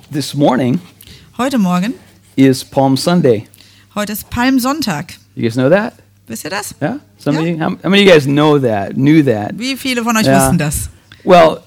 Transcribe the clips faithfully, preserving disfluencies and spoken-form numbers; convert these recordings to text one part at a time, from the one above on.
this morning Heute Morgen, is Palm Sunday. heute ist Palmsonntag. You guys know that? Wisst ihr das? Yeah? Some Yeah. of you? How, how many of you guys know that, knew that? Wie viele von euch Ja. wussten das? Well,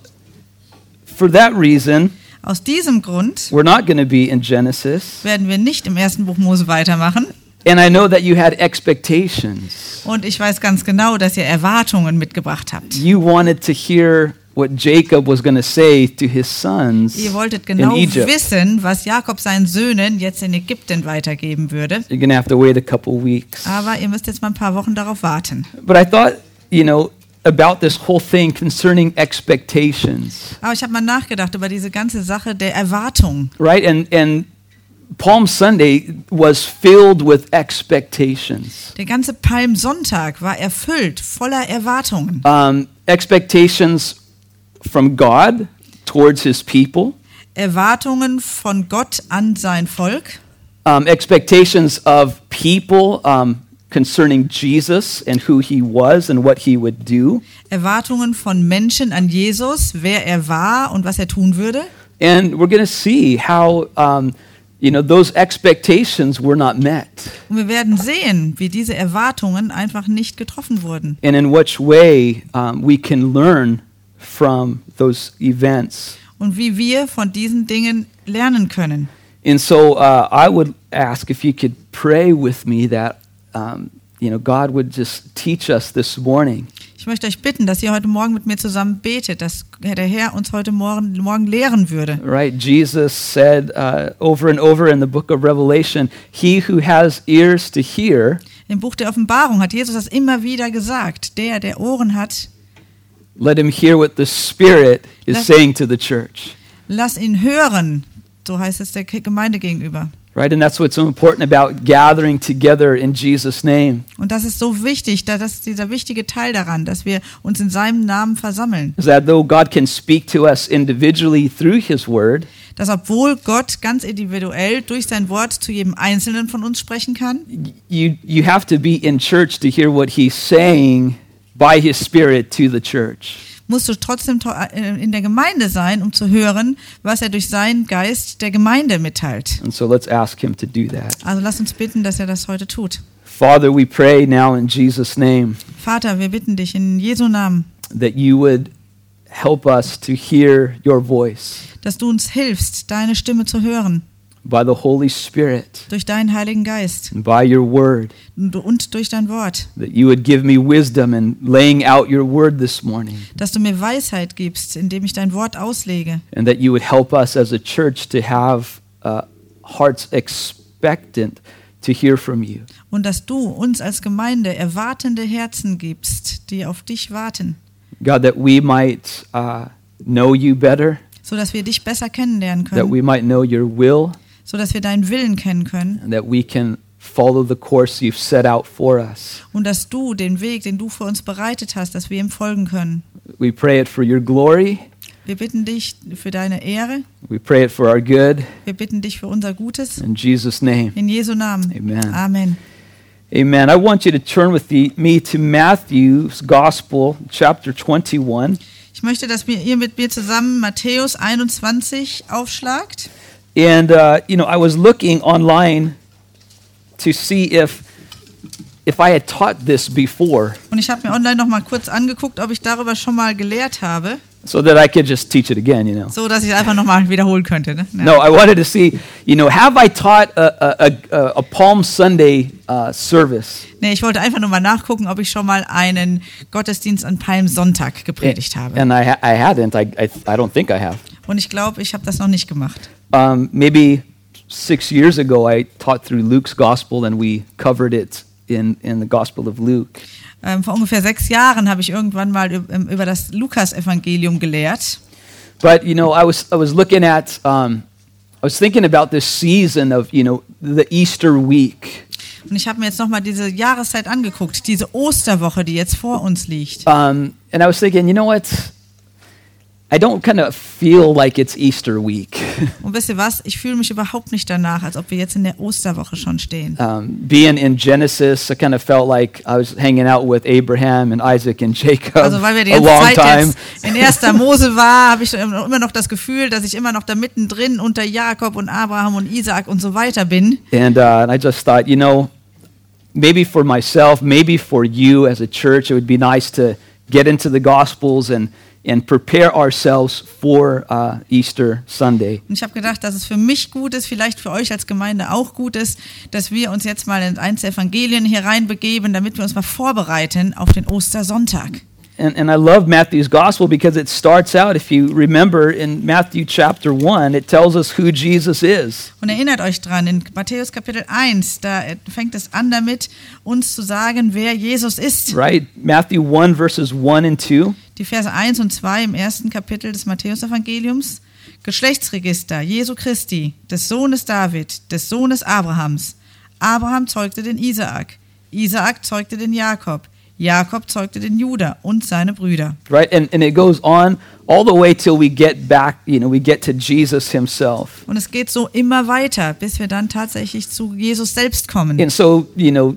for that reason, Aus diesem Grund we're not going to be in Genesis. werden wir nicht im ersten Buch Mose weitermachen. And I know that you had expectations. Und ich weiß ganz genau, dass ihr Erwartungen mitgebracht habt. You wanted to hear what Jacob was going to say to his sons Ihr wolltet in genau Egypt. wissen, was Jakob seinen Söhnen jetzt in Ägypten weitergeben würde. You're going to have to wait a couple weeks. Aber ihr müsst jetzt mal ein paar Wochen darauf warten. But I thought, you know, about this whole thing concerning expectations, Aber ich habe mal nachgedacht über diese ganze Sache der Erwartung. right? And and Palm Sunday was filled with expectations. Der ganze Palmsonntag war erfüllt, voller Erwartungen. Um, expectations from God towards his people, Erwartungen von Gott an sein Volk. um, expectations of people um, concerning Jesus and who he was and what he would do. Erwartungen von Menschen an Jesus, wer er war und was er tun würde. And we're going to see how, um, you know, those expectations were not met, Und wir werden sehen, wie diese Erwartungen einfach nicht getroffen wurden. and in which way um, we can learn from those events. Und wie wir von diesen Dingen lernen können. And so uh, I would ask if you could pray with me that, um, you know, God would just teach us this morning. Ich möchte euch bitten, dass ihr heute Morgen mit mir zusammen betet, dass der Herr uns heute Morgen, morgen lehren würde. Right? Jesus said uh, over and over in the book of Revelation, he who has ears to hear, Im Buch der Offenbarung hat Jesus das immer wieder gesagt. Der, der Ohren hat, let him hear what the Spirit is Lass- saying to the church. lass ihn hören. So heißt es der Gemeinde gegenüber. Right? And that's what's so important about gathering together in Jesus' name. Und das ist so wichtig, da- das ist dieser wichtige Teil daran, dass wir uns in seinem Namen versammeln. Is that though God can speak to us individually through his word, Dass obwohl Gott ganz individuell durch sein Wort zu jedem Einzelnen von uns sprechen kann, you you have to be in church to hear what he's saying by his Spirit to the church. musst du trotzdem to- äh, in der Gemeinde sein, um zu hören, was er durch seinen Geist der Gemeinde mitteilt. And so let's ask him to do that. Also lass uns bitten, dass er das heute tut. Father, we pray now in Jesus' name Vater, wir bitten dich in Jesu Namen, that you would help us to hear your voice dass du uns hilfst, deine Stimme zu hören, by the Holy Spirit durch deinen Heiligen Geist and by your word, und und durch dein Wort, that you would give me wisdom in laying out your word this morning, dass du mir Weisheit gibst, indem ich dein Wort auslege, and that you would help us as a church to have uh, hearts expectant to hear from you. und dass du uns als Gemeinde erwartende Herzen gibst, die auf dich warten, God, that we might uh, know you better, so dass wir dich besser kennenlernen that können, we might know your will, so dass wir deinen Willen kennen können and that we can follow the course you've set out for us. und dass du den Weg, den du für uns bereitet hast, dass wir ihm folgen können. We pray it for your glory. Wir bitten dich für deine Ehre, We pray it for our good. wir bitten dich für unser Gutes, In Jesus' name, in Jesu Namen. amen. Amen. Amen. I want you to turn with the, me to Matthew's Gospel, chapter twenty-one. Ich möchte, dass wir, ihr mit mir zusammen Matthäus einundzwanzig aufschlagt. And, uh, you know, I was looking online to see if, if I had taught this before Und ich habe mir online noch mal kurz angeguckt, ob ich darüber schon mal gelehrt habe, so that I could just teach it again, you know. so dass ich es einfach noch mal wiederholen könnte. Ne? Ja. No, I wanted to see, you know, have I taught a, a, a, a Palm Sunday uh, service? Nee, ich wollte einfach nur mal nachgucken, ob ich schon mal einen Gottesdienst an Palmsonntag gepredigt habe. And I, ha- I hadn't. I, I, I don't think I have. Und ich glaube, ich habe das noch nicht gemacht. Um, maybe six years ago, I taught through Luke's Gospel, and we covered it in, in the Gospel of Luke. Ähm, vor ungefähr sechs Jahren habe ich irgendwann mal üb- ähm, über das Lukas-Evangelium gelehrt. But, you know, I was, I was looking at, um, I was thinking about this season of, you know, the Easter week. Und ich habe mir jetzt nochmal diese Jahreszeit angeguckt, diese Osterwoche, die jetzt vor uns liegt. Um, and I was thinking, you know what? I don't kind of feel like it's Easter week. Und wisst ihr was? Ich fühle mich überhaupt nicht danach, als ob wir jetzt in der Osterwoche schon stehen. Um, being in Genesis, I kind of felt like I was hanging out with Abraham and Isaac and Jacob Also weil wir die a ganze long Zeit time. jetzt in erster Mose war, habe ich immer noch das Gefühl, dass ich immer noch da mittendrin unter Jakob und Abraham und Isaak und so weiter bin. And, uh, and I just thought, you know, maybe for myself, maybe for you as a church, it would be nice to get into the Gospels and and prepare ourselves for uh, Easter Sunday. Und ich habe gedacht, dass es für mich gut ist, vielleicht für euch als Gemeinde auch gut ist, dass wir uns jetzt mal in eins der Evangelien hier reinbegeben, damit wir uns mal vorbereiten auf den Ostersonntag. And, and I love Matthew's Gospel because it starts out, if you remember, in Matthew chapter one, it tells us who Jesus is. Und erinnert euch dran, in Matthäus Kapitel eins, da fängt es an damit, uns zu sagen, wer Jesus ist. Right? Matthew one, verses one and two. Die Verse eins und zwei im ersten Kapitel des Matthäus-Evangeliums. Geschlechtsregister Jesu Christi, des Sohnes David, des Sohnes Abrahams. Abraham zeugte den Isaak. Isaak zeugte den Jakob. Jakob zeugte den Juda und seine Brüder. Right? And, and it goes on all the way till we get back, you know, we get to Jesus himself. Und es geht so immer weiter, bis wir dann tatsächlich zu Jesus selbst kommen. And so, you know,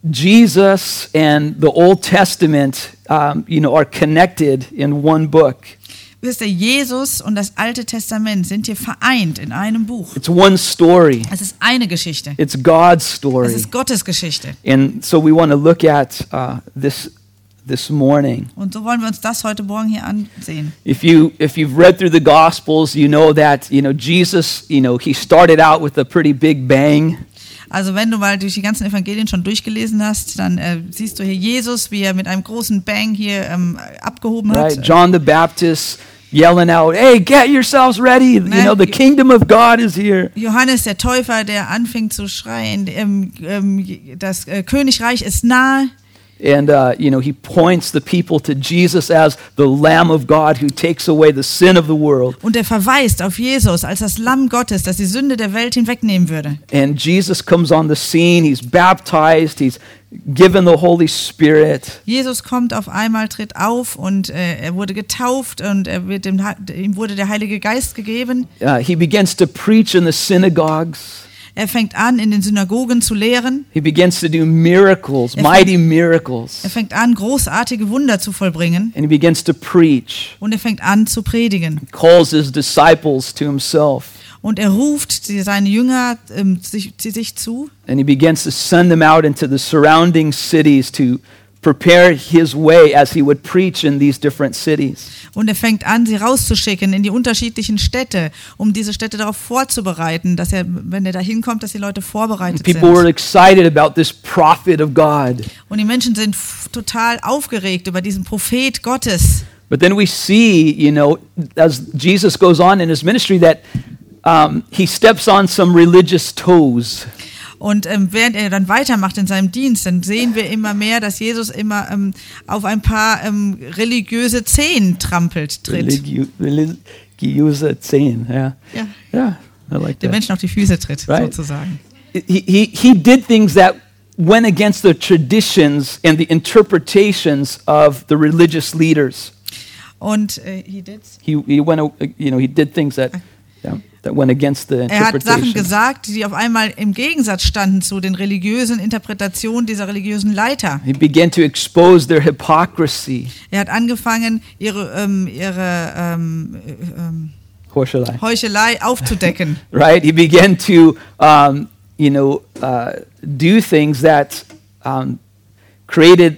Jesus and the Old Testament, um, you know, are connected in one book. Wisst ihr, Jesus und das Alte Testament sind hier vereint in einem Buch. It's one story. Es ist eine Geschichte. It's God's Es story. ist Gottes Geschichte. And so we want to look at uh, this this morning. Und so wollen wir uns das heute Morgen hier ansehen. If you if you've read through the Gospels, you know that, you know, Jesus, you know, he started out with a pretty big bang. Also wenn du mal durch die ganzen Evangelien schon durchgelesen hast, dann äh, siehst du hier Jesus, wie er mit einem großen Bang hier ähm, abgehoben hat. Right? John the Baptist yelling out, "Hey, get yourselves ready. You know, the kingdom of God is here." Johannes der Täufer, der anfing zu schreien, ähm, ähm, das äh, Königreich ist nahe. And, uh, you know, he points the people to Jesus as the Lamb of God who takes away the sin of the world. Und er verweist auf Jesus als das Lamm Gottes, das die Sünde der Welt hinwegnehmen würde. And Jesus comes on the scene. He's baptized. He's given the Holy Spirit. Jesus kommt auf einmal, tritt auf und äh, er wurde getauft und er wird dem, ihm wurde der Heilige Geist gegeben. Uh, he begins to preach in the synagogues. Er fängt an, in den Synagogen zu lehren. He begins to do miracles, Er mighty miracles. Er fängt an, großartige Wunder zu vollbringen. And he begins to preach. Und er fängt an zu predigen. He calls his disciples to himself. Und er ruft die- seine Jünger ähm, sich, sie sich zu. And he begins to send them out into the surrounding cities to prepare his way as he would preach in these different cities. Und er fängt an, sie rauszuschicken in die unterschiedlichen Städte, um diese Städte darauf vorzubereiten, dass er, wenn er da hinkommt, dass die Leute vorbereitet People were sind. excited about this prophet of God. Und die Menschen sind f- total aufgeregt über diesen Prophet Gottes. But then we see, you know, as Jesus goes on in his ministry, that um, he steps on some religious toes. Und ähm, während er dann weitermacht in seinem Dienst, dann sehen wir immer mehr, dass Jesus immer ähm, auf ein paar ähm, religiöse Zehen trampelt, tritt. Religiu- Religiöse Zehen, yeah. Ja, Yeah, I like den that. Menschen auf die Füße tritt, Right. sozusagen. He, he, he did things that went against the traditions and the interpretations of the religious leaders. Und äh, he did. He, he went, uh, you know, he did things that, yeah, that went against the Er hat Sachen interpretations. gesagt, die auf einmal im Gegensatz standen zu den religiösen Interpretationen dieser religiösen Leiter. He began to expose their hypocrisy. Er hat angefangen, ihre, ähm, ihre ähm, äh, ähm, Heuchelei. Heuchelei aufzudecken. Right? He began to, um, you know, uh, do things that um, created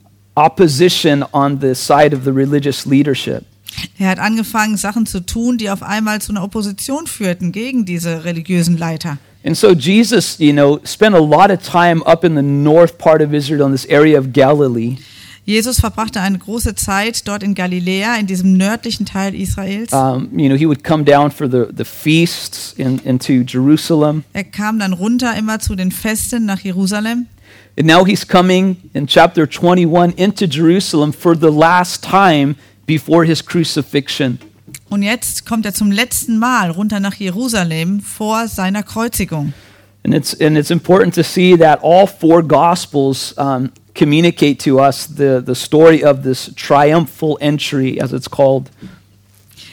opposition on the side of the religious leadership. Er hat angefangen, Sachen zu tun, die auf einmal zu einer Opposition führten gegen diese religiösen Leiter. And so Jesus, you know, spent a lot of time up in the north part of Israel in this area of Galilee. Jesus verbrachte eine große Zeit dort in Galiläa, in diesem nördlichen Teil Israels. Um, you know, he would come down for the, the feasts in, into Jerusalem. Er kam dann runter immer zu den Festen nach Jerusalem. And now he's coming in chapter twenty-one into Jerusalem for the last time before his crucifixion. Und jetzt kommt er zum letzten Mal runter nach Jerusalem vor seiner Kreuzigung. And it's and it's important to see that all four gospels um, communicate to us the, the story of this triumphal entry, as it's called.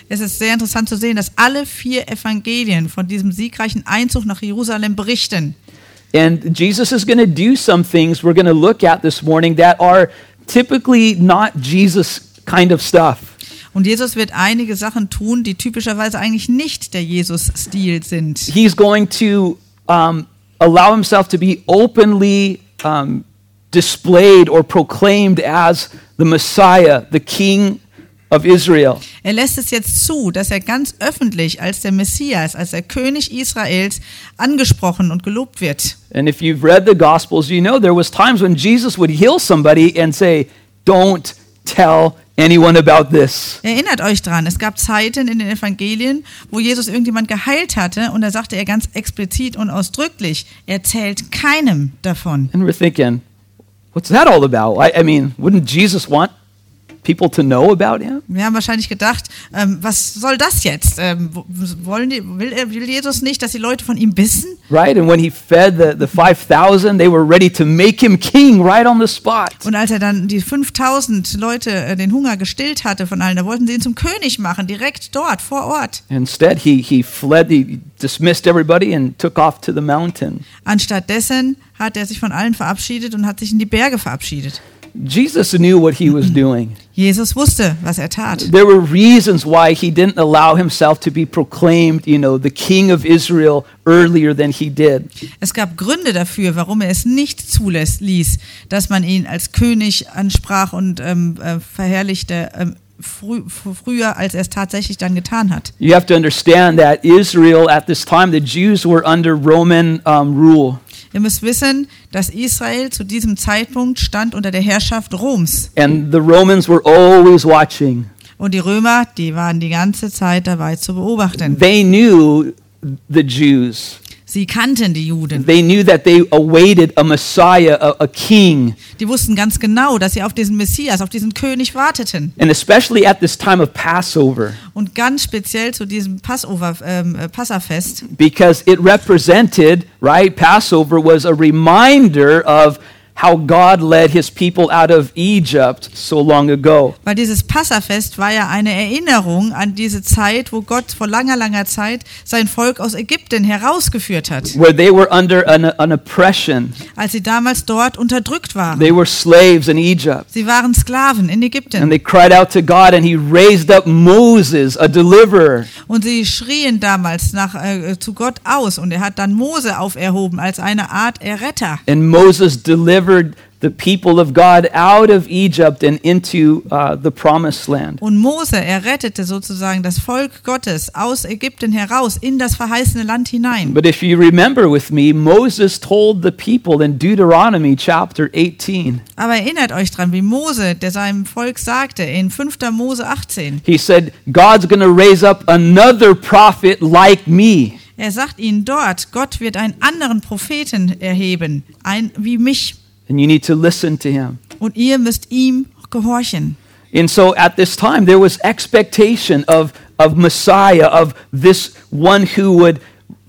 Es ist sehr interessant zu sehen, dass alle vier Evangelien von diesem siegreichen Einzug nach Jerusalem berichten. And Jesus is going to do some things we're going to look at this morning that are typically not Jesus kind of stuff. Und Jesus wird einige Sachen tun, die typischerweise eigentlich nicht der Jesus-Stil sind. He's going to um, allow himself to be openly um, displayed or proclaimed as the Messiah, the King of Israel. Er lässt es jetzt zu, dass er ganz öffentlich als der Messias, als der König Israels angesprochen und gelobt wird. And if you've read the Gospels, you know there was times when Jesus would heal somebody and say, "Don't tell anyone about this." Erinnert euch dran, es gab Zeiten in den Evangelien, wo Jesus irgendjemand geheilt hatte und da sagte er ganz explizit und ausdrücklich, erzählt keinem davon. And we're thinking, what's that all about? I, I mean, wouldn't Jesus want people to know about him? Wir haben wahrscheinlich gedacht, ähm, was soll das jetzt? Ähm, wollen die, will, will Jesus nicht, dass die Leute von ihm wissen? Right? And when he fed the, the five thousand, they were ready to make him king right on the spot. Und als er dann die fünftausend Leute äh, den Hunger gestillt hatte von allen, da wollten sie ihn zum König machen, direkt dort, vor Ort. Instead, he, he fled, he dismissed everybody and took off to the mountain. Anstattdessen hat er sich von allen verabschiedet und hat sich in die Berge verabschiedet. Jesus knew what he was doing. Jesus wusste, was er tat. There were reasons why he didn't allow himself to be proclaimed, you know, the King of Israel earlier than he did. Es gab Gründe dafür, warum er es nicht zulässt, ließ, dass man ihn als König ansprach und ähm, äh, verherrlichte ähm, frü früher, als er es tatsächlich dann getan hat. You have to understand that Israel at this time, the Jews were under Roman um, rule. Ihr müsst wissen, dass Israel zu diesem Zeitpunkt stand unter der Herrschaft Roms. And the Romans were always watching. Und die Römer, die waren die ganze Zeit dabei zu beobachten. They knew the Jews. Sie kannten die Juden. They knew that they awaited a Messiah, a, a king. Die wussten ganz genau, dass sie auf diesen Messias, auf diesen König warteten. And especially at this time of Passover. Und ganz speziell zu diesem Passover, ähm, Passafest. Because it represented, right, Passover was a reminder of how God led his people out of Egypt so long ago. Weil dieses Passafest war ja eine Erinnerung an diese Zeit, wo Gott vor langer, langer Zeit sein Volk aus Ägypten herausgeführt hat. Where they were under an, an oppression. Als sie damals dort unterdrückt waren. They were slaves in Egypt. Sie waren Sklaven in Ägypten. And they cried out to God and he raised up Moses, a deliverer. Und sie schrien damals nach, äh, zu Gott aus und er hat dann Mose auferhoben als eine Art Erretter. And Moses delivered the people of God out of Egypt and into uh, the promised land. Und Mose errettete sozusagen das Volk Gottes aus Ägypten heraus in das verheißene Land hinein. But if you remember with me, Moses told the people in Deuteronomy chapter eighteen. Aber erinnert euch dran, wie Mose, der seinem Volk sagte in fünfter Mose achtzehn. He said, God's going to raise up another prophet like me. Er sagt ihnen dort, Gott wird einen anderen Propheten erheben, ein wie mich. And you need to listen to him. Und ihr müsst ihm gehorchen. And so at this time there was expectation of, of Messiah, of this one who would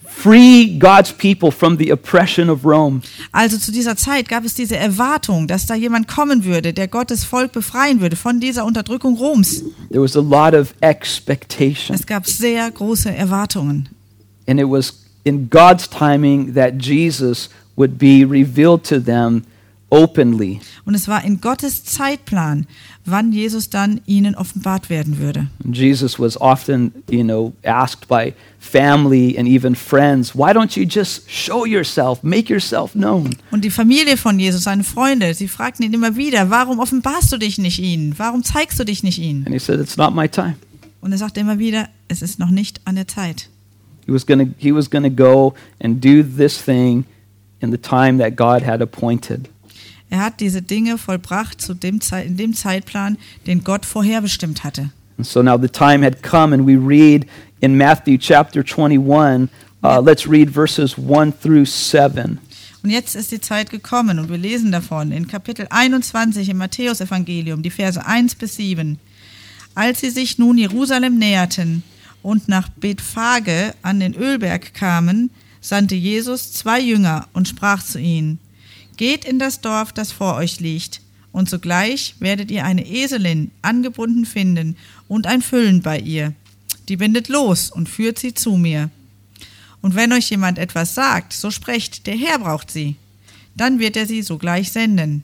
free God's people from the oppression of Rome. Also zu dieser Zeit gab es diese Erwartung, dass da jemand kommen würde, der Gottes Volk befreien würde von dieser Unterdrückung Roms. There was a lot of expectation. Es gab sehr große Erwartungen. And it was in God's timing that Jesus would be revealed to them openly. Und es war in Gottes Zeitplan, wann Jesus dann ihnen offenbart werden würde. Jesus was often, you know, asked by family and even friends, why don't you just show yourself, make yourself known? Und die Familie von Jesus, seine Freunde, sie fragten ihn immer wieder, warum offenbarst du dich nicht ihnen? Warum zeigst du dich nicht ihnen? And he said, it's not my time. Und er sagte immer wieder, es ist noch nicht an der Zeit. He was going to he was going to go and do this thing in the time that God had appointed. Er hat diese Dinge vollbracht zu dem Ze- in dem Zeitplan, den Gott vorherbestimmt hatte. And so now the time had come, and we read in Matthew chapter twenty-one, uh, let's read verses one through seven. Und jetzt ist die Zeit gekommen und wir lesen davon in Kapitel einundzwanzig im Matthäusevangelium, die Verse eins bis sieben. Als sie sich nun Jerusalem näherten und nach Bethphage an den Ölberg kamen, sandte Jesus zwei Jünger und sprach zu ihnen: Geht in das Dorf, das vor euch liegt, und sogleich werdet ihr eine Eselin angebunden finden und ein Füllen bei ihr. die bindet los und führt sie zu mir. Und wenn euch jemand etwas sagt, so sprecht, der Herr braucht sie. Dann wird er sie sogleich senden.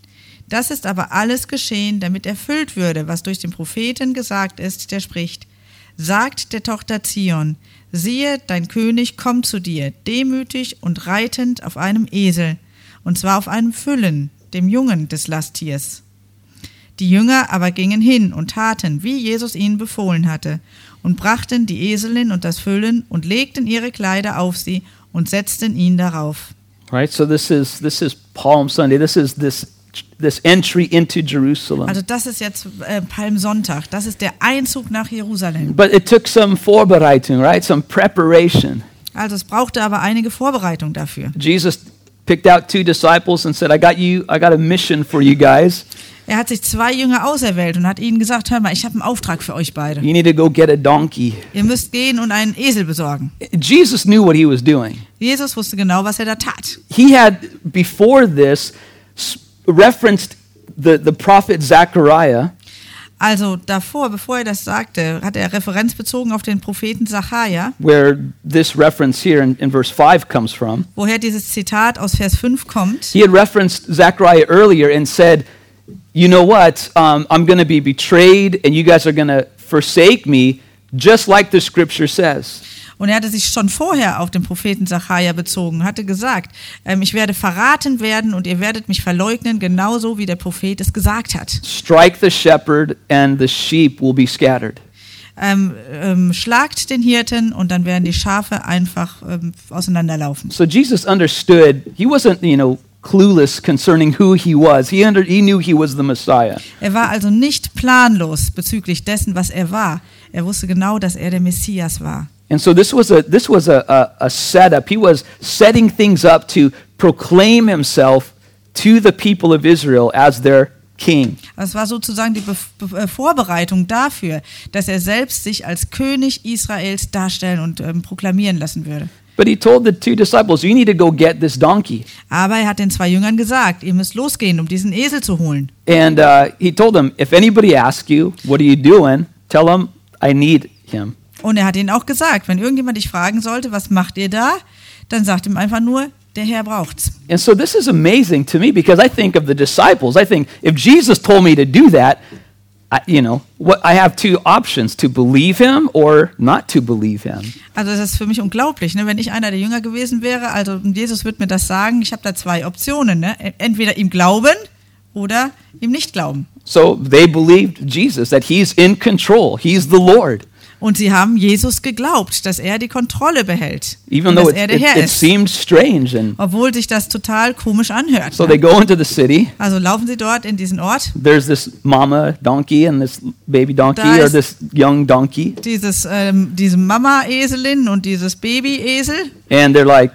Das ist aber alles geschehen, damit erfüllt würde, was durch den Propheten gesagt ist, der spricht: Sagt der Tochter Zion, siehe, dein König kommt zu dir, demütig und reitend auf einem Esel, und zwar auf einem Füllen, dem Jungen des Lasttiers. Die Jünger aber gingen hin und taten, wie Jesus ihnen befohlen hatte, und brachten die Eselin und das Füllen und legten ihre Kleider auf sie und setzten ihn darauf. Right? So this is this is Palm Sunday. This is this this entry into Jerusalem. Also das ist jetzt äh, Palmsonntag, das ist der Einzug nach Jerusalem. But it took some Vorbereitung, right? Some preparation. Also es brauchte aber einige Vorbereitung dafür. Jesus picked out two disciples and said, I got you, I got a mission for you guys. Er hat sich zwei Jünger auserwählt und hat ihnen gesagt, hör mal, ich habe einen Auftrag für euch beide. You need to go get a donkey. Ihr müsst gehen und einen Esel besorgen. Jesus knew what he was doing. Jesus wusste genau, was er da tat. He had, before this, s- referenced the, the prophet Zechariah. Also davor, bevor er das sagte, hat er Referenz bezogen auf den Propheten Sacharja, Where this reference here in, in verse five comes from. woher dieses Zitat aus Vers fünf kommt. He had referenced Zechariah earlier and said, you know what, um, I'm going to be betrayed and you guys are going to forsake me, just like the scripture says. Und er hatte sich schon vorher auf den Propheten Sacharja bezogen, hatte gesagt, ähm, ich werde verraten werden und ihr werdet mich verleugnen, genauso wie der Prophet es gesagt hat. Strike the shepherd and the sheep will be scattered. Ähm, ähm, schlagt den Hirten und dann werden die Schafe einfach ähm, auseinanderlaufen. So Jesus understood, he wasn't, you know, clueless concerning who he was. He under, he knew he was the Messiah. Er war also nicht planlos bezüglich dessen, was er war. Er wusste genau, dass er der Messias war. And so this was a this was a, a, a setup. He was setting things up to proclaim himself to the people of Israel as their king. Das war sozusagen die Be- Be- Vorbereitung dafür, dass er selbst sich als König Israels darstellen und ähm, proklamieren lassen würde. But he told the two disciples, you need to go get this donkey. Aber er hat den zwei Jüngern gesagt, ihr müsst losgehen, um diesen Esel zu holen. And uh, he told them, if anybody asks you, what are you doing? Tell them I need him. Und er hat ihnen auch gesagt, wenn irgendjemand dich fragen sollte, was macht ihr da, dann sagt ihm einfach nur, der Herr braucht's. And so this is amazing to me because I think of the disciples. I think if Jesus told me to do that, I, you know, what I have two options: to believe him or not to believe him. Also das ist für mich unglaublich, ne? Wenn ich einer der Jünger gewesen wäre, also Jesus wird mir das sagen, ich habe da zwei Optionen, ne? Entweder ihm glauben oder ihm nicht glauben. So they believed Jesus, that he's in control. He's the Lord. Und sie haben Jesus geglaubt, dass er die Kontrolle behält, Even und though dass it, er der it, Herr it ist, seemed strange. And obwohl sich das total komisch anhört. so ne? they go into the city. Also laufen sie dort in diesen Ort, There's this mama donkey and this baby donkey Da or ist- this young donkey. dieses, ähm, diese Mama-Eselin und dieses Baby-Esel, And they're like,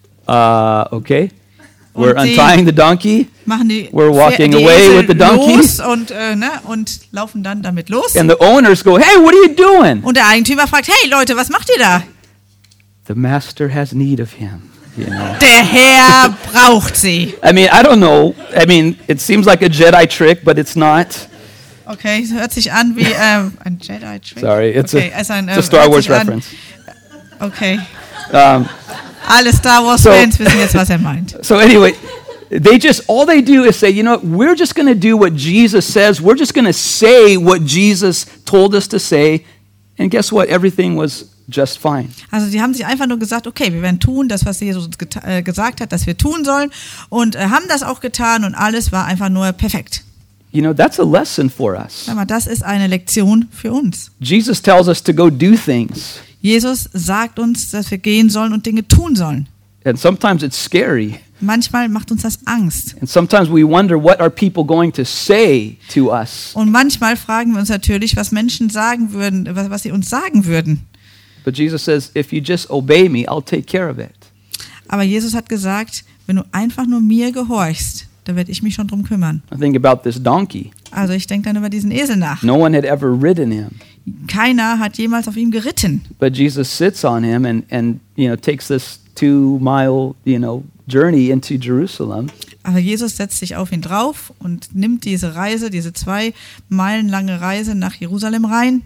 uh, okay, we're Und die- untying the donkey. machen die, We're walking die away Esel with the donkey. los und, äh, ne, und laufen dann damit los. And the owners go, hey, what are you doing? Und der Eigentümer fragt, hey Leute, was macht ihr da? The master has need of him. You know. Der Herr braucht sie. I mean, I don't know. I mean, it seems like a Jedi trick, but it's not. Okay, es hört sich an wie ähm, ein Jedi-Trick. Sorry, it's okay, a, also ein, it's a ähm, Star hört Wars sich an- reference. Okay, Um, alle Star Wars-Fans wissen jetzt, was er meint. so anyway, they just, all they do is say, you know what, we're just going to do what Jesus says. We're just going to say what Jesus told us to say. And guess what? Everything was just fine. Also sie haben sich einfach nur gesagt, okay, wir werden tun, das, was Jesus uns geta- äh, gesagt hat, dass wir tun sollen, und äh, haben das auch getan, und alles war einfach nur perfekt. You know, that's a lesson for us. Sag mal, das ist eine Lektion für uns. Jesus tells us to go do things. Jesus sagt uns, dass wir gehen sollen und Dinge tun sollen. And sometimes it's scary. Manchmal macht uns das Angst. And sometimes we wonder, what are people going to say to us? Und manchmal fragen wir uns natürlich, was Menschen sagen würden, was, was sie uns sagen würden. But Jesus says, if you just obey me, I'll take care of it. Aber Jesus hat gesagt, wenn du einfach nur mir gehorchst, da werde ich mich schon drum kümmern. I think about this donkey. Also ich denke dann über diesen Esel nach. No one had ever ridden him, Keiner hat jemals auf ihm geritten. but Jesus sits on him and, and you know, takes this two mile, you know, journey into Jerusalem. Aber Jesus setzt sich auf ihn drauf und nimmt diese Reise, diese zwei Meilen lange Reise nach Jerusalem rein.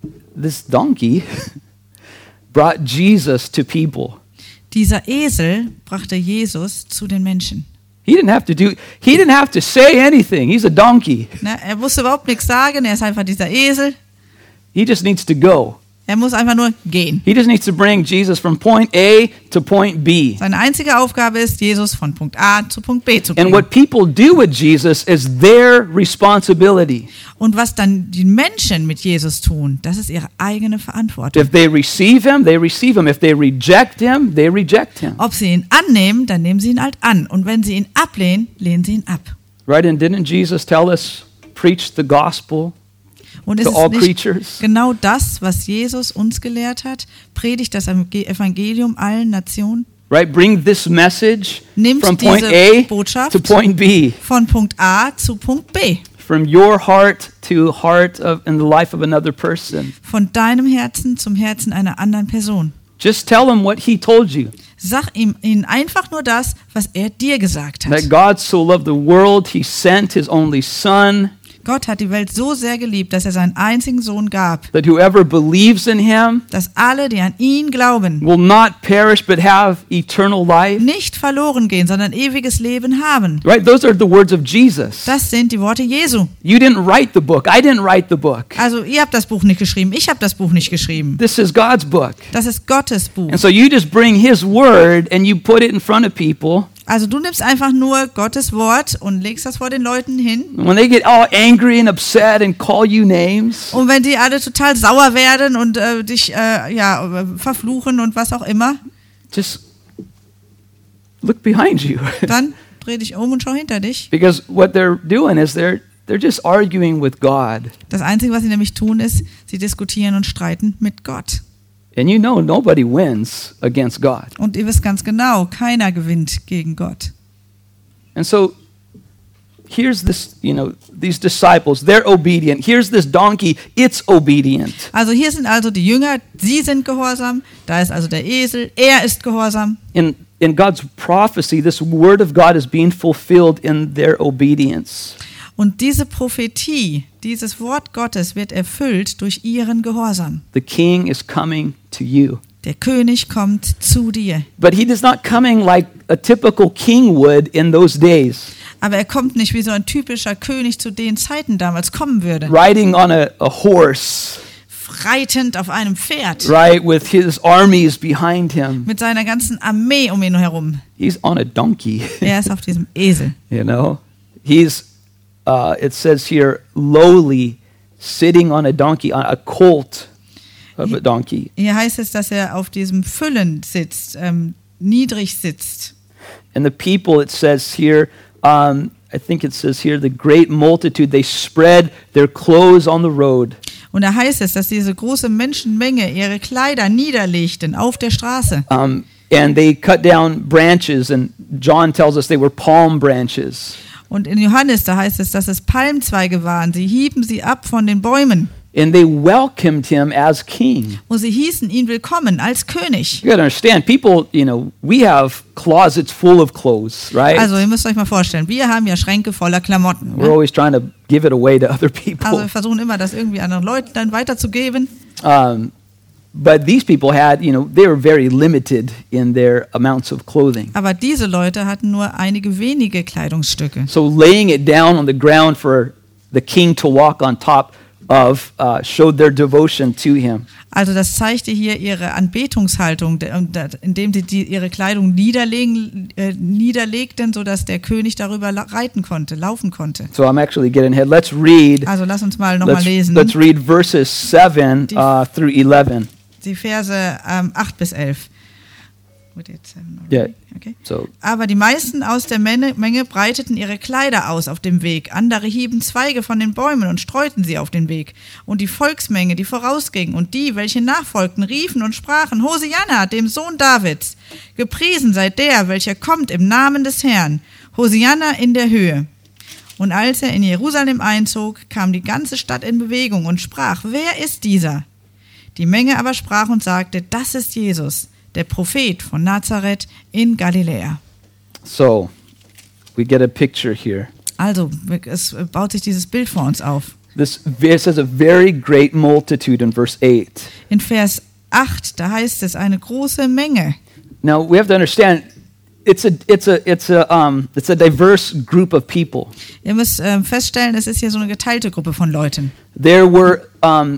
this donkey brought Jesus to people. Dieser Esel brachte Jesus zu den Menschen. He didn't have to do, he didn't have to say anything. He's a donkey. Ne, er musste überhaupt nichts sagen, er ist einfach dieser Esel. He just needs to go. Er muss einfach nur gehen. He just needs to bring Jesus from point A to point B. Seine einzige Aufgabe ist, Jesus von Punkt A zu Punkt B zu And bringen. what people do with Jesus is their responsibility. Und was dann die Menschen mit Jesus tun, das ist ihre eigene Verantwortung. If they receive him, they receive him. If they reject him, they reject him. Ob sie ihn annehmen, dann nehmen sie ihn halt an. Und wenn sie ihn ablehnen, lehnen sie ihn ab. Right? And didn't Jesus tell us, preach the gospel Und ist to all es nicht creatures? genau das, was Jesus uns gelehrt hat? Predigt das Evangelium allen Nationen. Right? Bring this message Nimmt from point diese A Botschaft to point B. von Punkt A zu Punkt B. From your heart to heart of in the life of another person. Von deinem Herzen zum Herzen einer anderen Person. Just tell him what he told you. Sag ihm ihnen einfach nur das, was er dir gesagt hat. That God so loved the world, he sent his only son, Gott hat die Welt so sehr geliebt, dass er seinen einzigen Sohn gab, that whoever believes in him dass alle, die an ihn glauben, will not perish but have eternal life. nicht verloren gehen, sondern ewiges Leben haben. Right? Those are the words of Jesus. Das sind die Worte Jesu. You didn't write the book. I didn't write the book. Also ihr habt das Buch nicht geschrieben, ich habe das Buch nicht geschrieben. This is God's book. Das ist Gottes Buch. And so you just bring his word and you put it in front of people. Also du nimmst einfach nur Gottes Wort und legst das vor den Leuten hin. When they get all angry and upset and call you names, Und wenn die alle total sauer werden und äh, dich äh, ja, äh, verfluchen und was auch immer, just look behind you. dann dreh dich um und schau hinter dich. Because what they're doing is they're they're just arguing with God. Das Einzige, was sie nämlich tun, ist, sie diskutieren und streiten mit Gott. And you know nobody wins against God. Und ihr wisst ganz genau, keiner gewinnt gegen Gott. And so here's this, you know, these disciples, they're obedient. Here's this donkey, it's obedient. Also hier sind also die Jünger, sie sind gehorsam. Da ist also der Esel, er ist gehorsam. In in God's prophecy, this word of God is being fulfilled in their obedience. Und diese Prophetie, dieses Wort Gottes wird erfüllt durch ihren Gehorsam. The king is coming to you. Der König kommt zu dir. But he is not coming like a typical king would in those days, Aber er kommt nicht wie so ein typischer König zu den Zeiten damals kommen würde. riding on a, a horse, Reitend auf einem Pferd. right, with his armies behind him. Mit seiner ganzen Armee um ihn herum. He's on a donkey, Er ist auf diesem Esel. you know. He's, uh, it says here, lowly, sitting on a donkey, on a colt of a donkey. Hier heißt es, dass er auf diesem Füllen sitzt, ähm, niedrig sitzt. And the people, it says here, um, I think it says here, the great multitude, they spread their clothes on the road. Und da heißt es, dass diese große Menschenmenge ihre Kleider niederlegten auf der Straße. Um, and they cut down branches, and John tells us they were palm branches. Und in Johannes, da heißt es, dass es Palmzweige waren. Sie hieben sie ab von den Bäumen. And they welcomed him as king. Und sie hießen ihn willkommen als König. You gotta understand, people, you know, we have closets full of clothes, right? Also ihr müsst euch mal vorstellen, wir haben ja Schränke voller Klamotten. We're Ne? always trying to give it away to other Also people. wir versuchen immer, das irgendwie anderen Leuten dann weiterzugeben. Um, but these people had, you know, they were very limited in their amounts of clothing. Aber diese Leute hatten nur einige wenige Kleidungsstücke. So laying it down on the ground for the king to walk on top of uh, showed their devotion to him. Also das zeigte hier ihre Anbetungshaltung, de- und dat- indem sie die, ihre Kleidung niederlegen, äh, niederlegten, sodass der König darüber la- reiten konnte, laufen konnte. So I'm actually getting ahead. Let's read. Also lass uns mal nochmal Let's, lesen. let's read verses seven uh, through eleven. Die Verse ähm, acht bis elf. Would it seven already? Yeah. Okay. So Aber die meisten aus der Menge, Menge breiteten ihre Kleider aus auf dem Weg. Andere hieben Zweige von den Bäumen und streuten sie auf den Weg. Und die Volksmenge, die vorausging, und die, welche nachfolgten, riefen und sprachen: Hosianna, dem Sohn Davids. Gepriesen sei der, welcher kommt im Namen des Herrn. Hosianna in der Höhe. Und als er in Jerusalem einzog, kam die ganze Stadt in Bewegung und sprach: Wer ist dieser? Die Menge aber sprach und sagte: Das ist Jesus, der Prophet von Nazareth in Galiläa. So, we get a picture here. Also, es baut sich dieses Bild vor uns auf. This it says a very great multitude in verse eight. In Vers acht, da heißt es eine große Menge. Now we have to understand it's a it's a it's a um it's a diverse group of people. Ihr müsst äh, feststellen, es ist hier so eine geteilte Gruppe von Leuten. There were um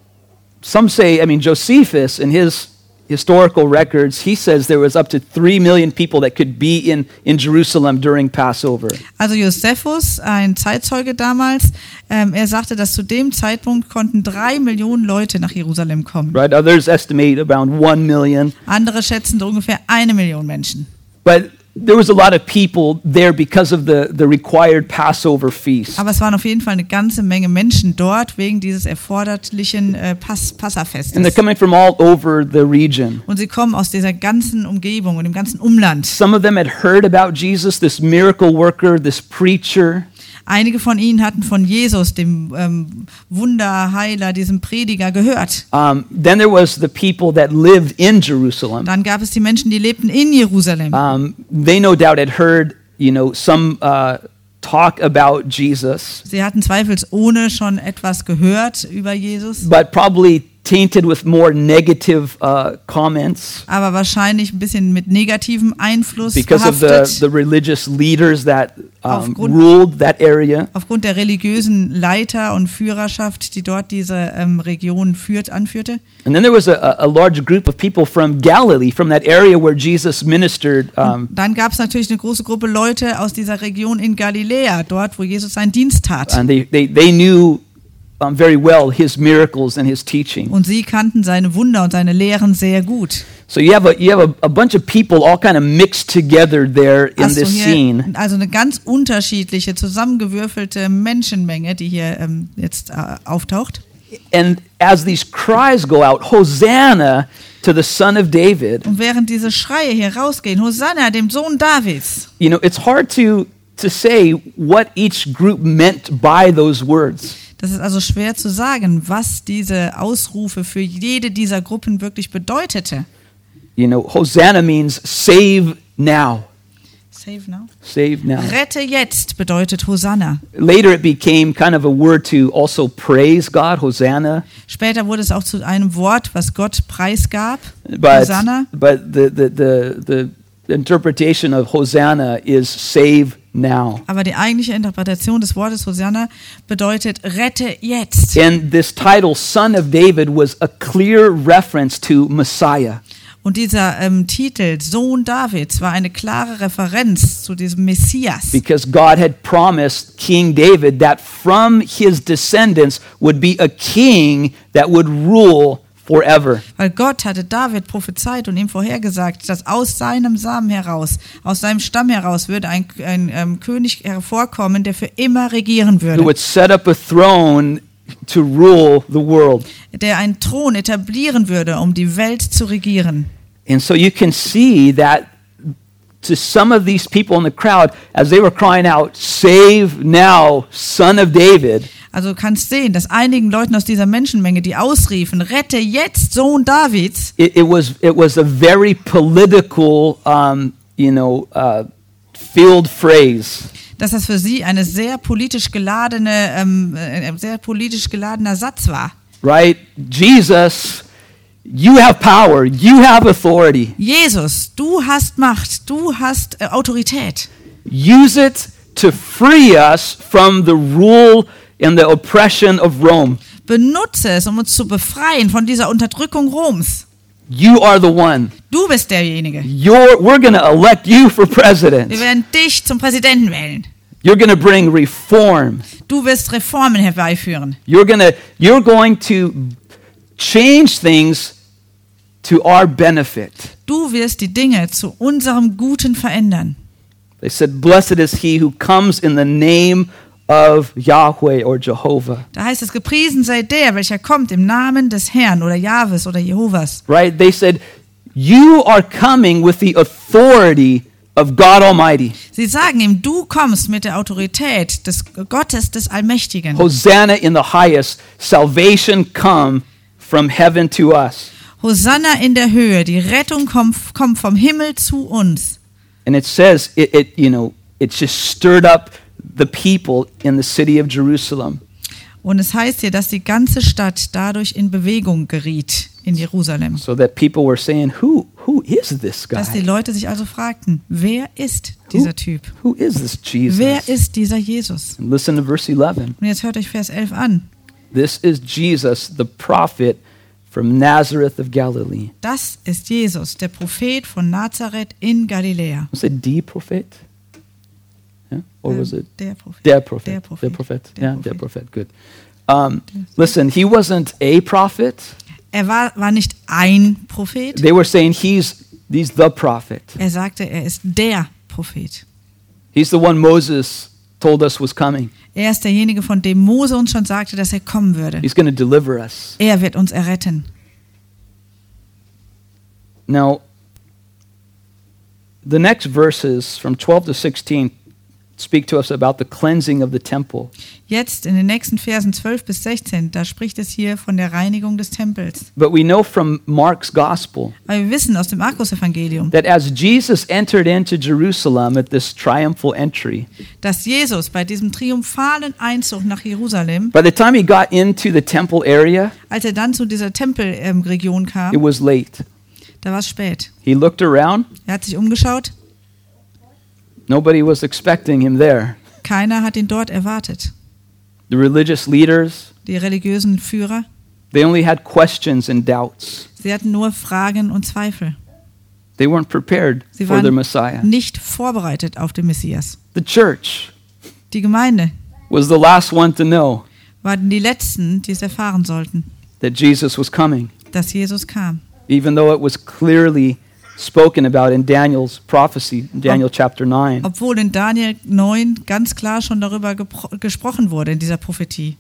some say, I mean Josephus in his historical records, he says there was up to three million people that could be in, in Jerusalem during Passover. Also Josephus, ein Zeitzeuge damals, ähm, er sagte, dass zu dem Zeitpunkt konnten drei Millionen Leute nach Jerusalem kommen. Right? Others estimate around one million. Andere schätzen ungefähr eine Million Menschen. But there was a lot of people there because of the, the required Passover feast. Aber es waren auf jeden Fall eine ganze Menge Menschen dort wegen dieses erforderlichen äh, Pass- And they're Passafestes. coming from all over the region. Und sie kommen aus dieser ganzen Umgebung und dem ganzen Umland. Some of them had heard about Jesus, this miracle worker, this preacher. Einige von ihnen hatten von Jesus, dem ähm, Wunderheiler, diesem Prediger, gehört. Um, then there was the people that lived in Jerusalem. Dann gab es die Menschen, die lebten in Jerusalem. Um, they no doubt had heard, you know, some uh, talk about Jesus, Sie hatten zweifelsohne schon etwas gehört über Jesus, but probably tainted with more negative uh, comments aber wahrscheinlich ein bisschen mit negativem Einfluss because of the, behaftet. the religious leaders that um, Aufgrund- ruled that area. Aufgrund der religiösen Leiter und Führerschaft, die dort diese ähm, Region führt, anführte. And then there was a, a large group of people from Galilee, from that area where Jesus ministered. Um, Dann gab es natürlich eine große Gruppe Leute aus dieser Region in Galiläa, dort, wo Jesus seinen Dienst tat. and they, they, they knew um, very well his miracles and his teaching. Und sie kannten seine Wunder und seine Lehren sehr gut. So you have a you have a, a bunch of people all kind of mixed together there in Hast du this hier scene. also eine ganz unterschiedliche, zusammengewürfelte Menschenmenge, die hier ähm, jetzt äh, auftaucht. And as these cries go out, Hosanna to the Son of David, Und während diese Schreie hier rausgehen, Hosanna, dem Sohn Davids, you know, it's hard to to say what each group meant by those words. das ist also schwer zu sagen, was diese Ausrufe für jede dieser Gruppen wirklich bedeutete. You know, Hosanna means save now. Save now. Save now. Rette jetzt bedeutet Hosanna. Later it became kind of a word to also praise God, Hosanna. Später wurde es auch zu einem Wort, was Gott preisgab. But Hosanna. but the the the the interpretation of Hosanna is save now. Aber die eigentliche Interpretation des Wortes Hosanna bedeutet Rette jetzt. And this title, Son of David, was a clear reference to Messiah. Und dieser ähm, Titel Sohn Davids war eine klare Referenz zu diesem Messias. Because God had promised King David that from his descendants would be a king that would rule forever. Weil Gott hatte David prophezeit und ihm vorhergesagt, dass aus seinem Samen heraus, aus seinem Stamm heraus würde ein, ein ähm, König hervorkommen, der für immer regieren Who würde. would set up a throne to rule the world. Der einen Thron etablieren würde, um die Welt zu regieren. And so you can see that to some of these people in the crowd, as they were crying out, "Save now, Son of David," Also du kannst sehen, dass einigen Leuten aus dieser Menschenmenge, die ausriefen, rette jetzt, Sohn Davids, it, it was it was a very political, um, you know, uh, field phrase. dass das für sie eine sehr politisch geladene, ähm, äh, sehr politisch geladener Satz war. Right? Jesus, you have power, you have authority. Jesus, du hast Macht, du hast äh, Autorität. Use it to free us from the rule and the oppression of Rome. Benutze es, um uns zu befreien von dieser Unterdrückung Roms. You are the one. Du bist derjenige. You're, we're going to elect you for president. Wir werden dich zum Präsidenten wählen. You're going to bring reform. Du wirst Reformen herbeiführen. You're going to you're going to change things to our benefit. Du wirst die Dinge zu unserem Guten verändern. They said, "Blessed is he who comes in the name of Yahweh or Jehovah." Da heißt es, gepriesen sei der, welcher kommt im Namen des Herrn oder Jahwes oder Jehovas. Right? They said, "You are coming with the authority of God Almighty." Sie sagen ihm, du kommst mit der Autorität des Gottes des Allmächtigen. Hosanna in the highest. Salvation come from heaven to us. Hosanna in der Höhe, die Rettung kommt, kommt vom Himmel zu uns. And it says it, it you know, it just stirred up the people in the city of Jerusalem. Und es heißt hier, dass die ganze Stadt dadurch in Bewegung geriet in Jerusalem. So that people were saying, who, who is this guy? Dass die Leute sich also fragten, wer ist dieser Typ? Who is this Jesus? Wer ist dieser Jesus? And listen to verse eleven. Und jetzt hört euch Vers elf an. This is Jesus, the prophet from Nazareth of Galilee. Das ist Jesus, der Prophet von Nazareth in Galiläa. Was it the prophet? Yeah? Or was Ähm, it der Prophet. der prophet? Der Prophet. The prophet. Der yeah, Prophet. the prophet. Good. Um, listen, he wasn't a prophet. Er war, war nicht ein Prophet. They were saying he's he's the prophet. Er sagte, er ist der Prophet. He's the one Moses told us was coming. Er ist derjenige, von dem Mose uns schon sagte, dass er kommen würde. He's going to deliver us. Er wird uns erretten. Now, the next verses from twelve to sixteen speak to us about the cleansing of the temple. Jetzt in den nächsten Versen zwölf bis sechzehn, da spricht es hier von der Reinigung des Tempels. But we know from Mark's gospel Aber wir wissen aus dem Markus-Evangelium, that as Jesus entered into Jerusalem at this triumphal entry, dass Jesus bei diesem triumphalen Einzug nach Jerusalem, by the time he got into the temple area, als er dann zu dieser Tempelregion it kam, was late. da war es spät. He looked around. Er hat sich umgeschaut, Nobody was expecting him there. keiner hat ihn dort erwartet. The religious leaders, Die religiösen Führer, they only had questions and doubts. sie hatten nur Fragen und Zweifel. They weren't prepared Sie for their waren Messiah. nicht vorbereitet auf den Messias. The church Die Gemeinde was the last one to know waren die Letzten, die es erfahren sollten, that Jesus was coming, dass Jesus kam. even though it was clearly spoken about in Daniel's prophecy, Daniel chapter nine. Obwohl in Daniel neun ganz klar schon darüber gepro- gesprochen wurde in dieser Prophetie.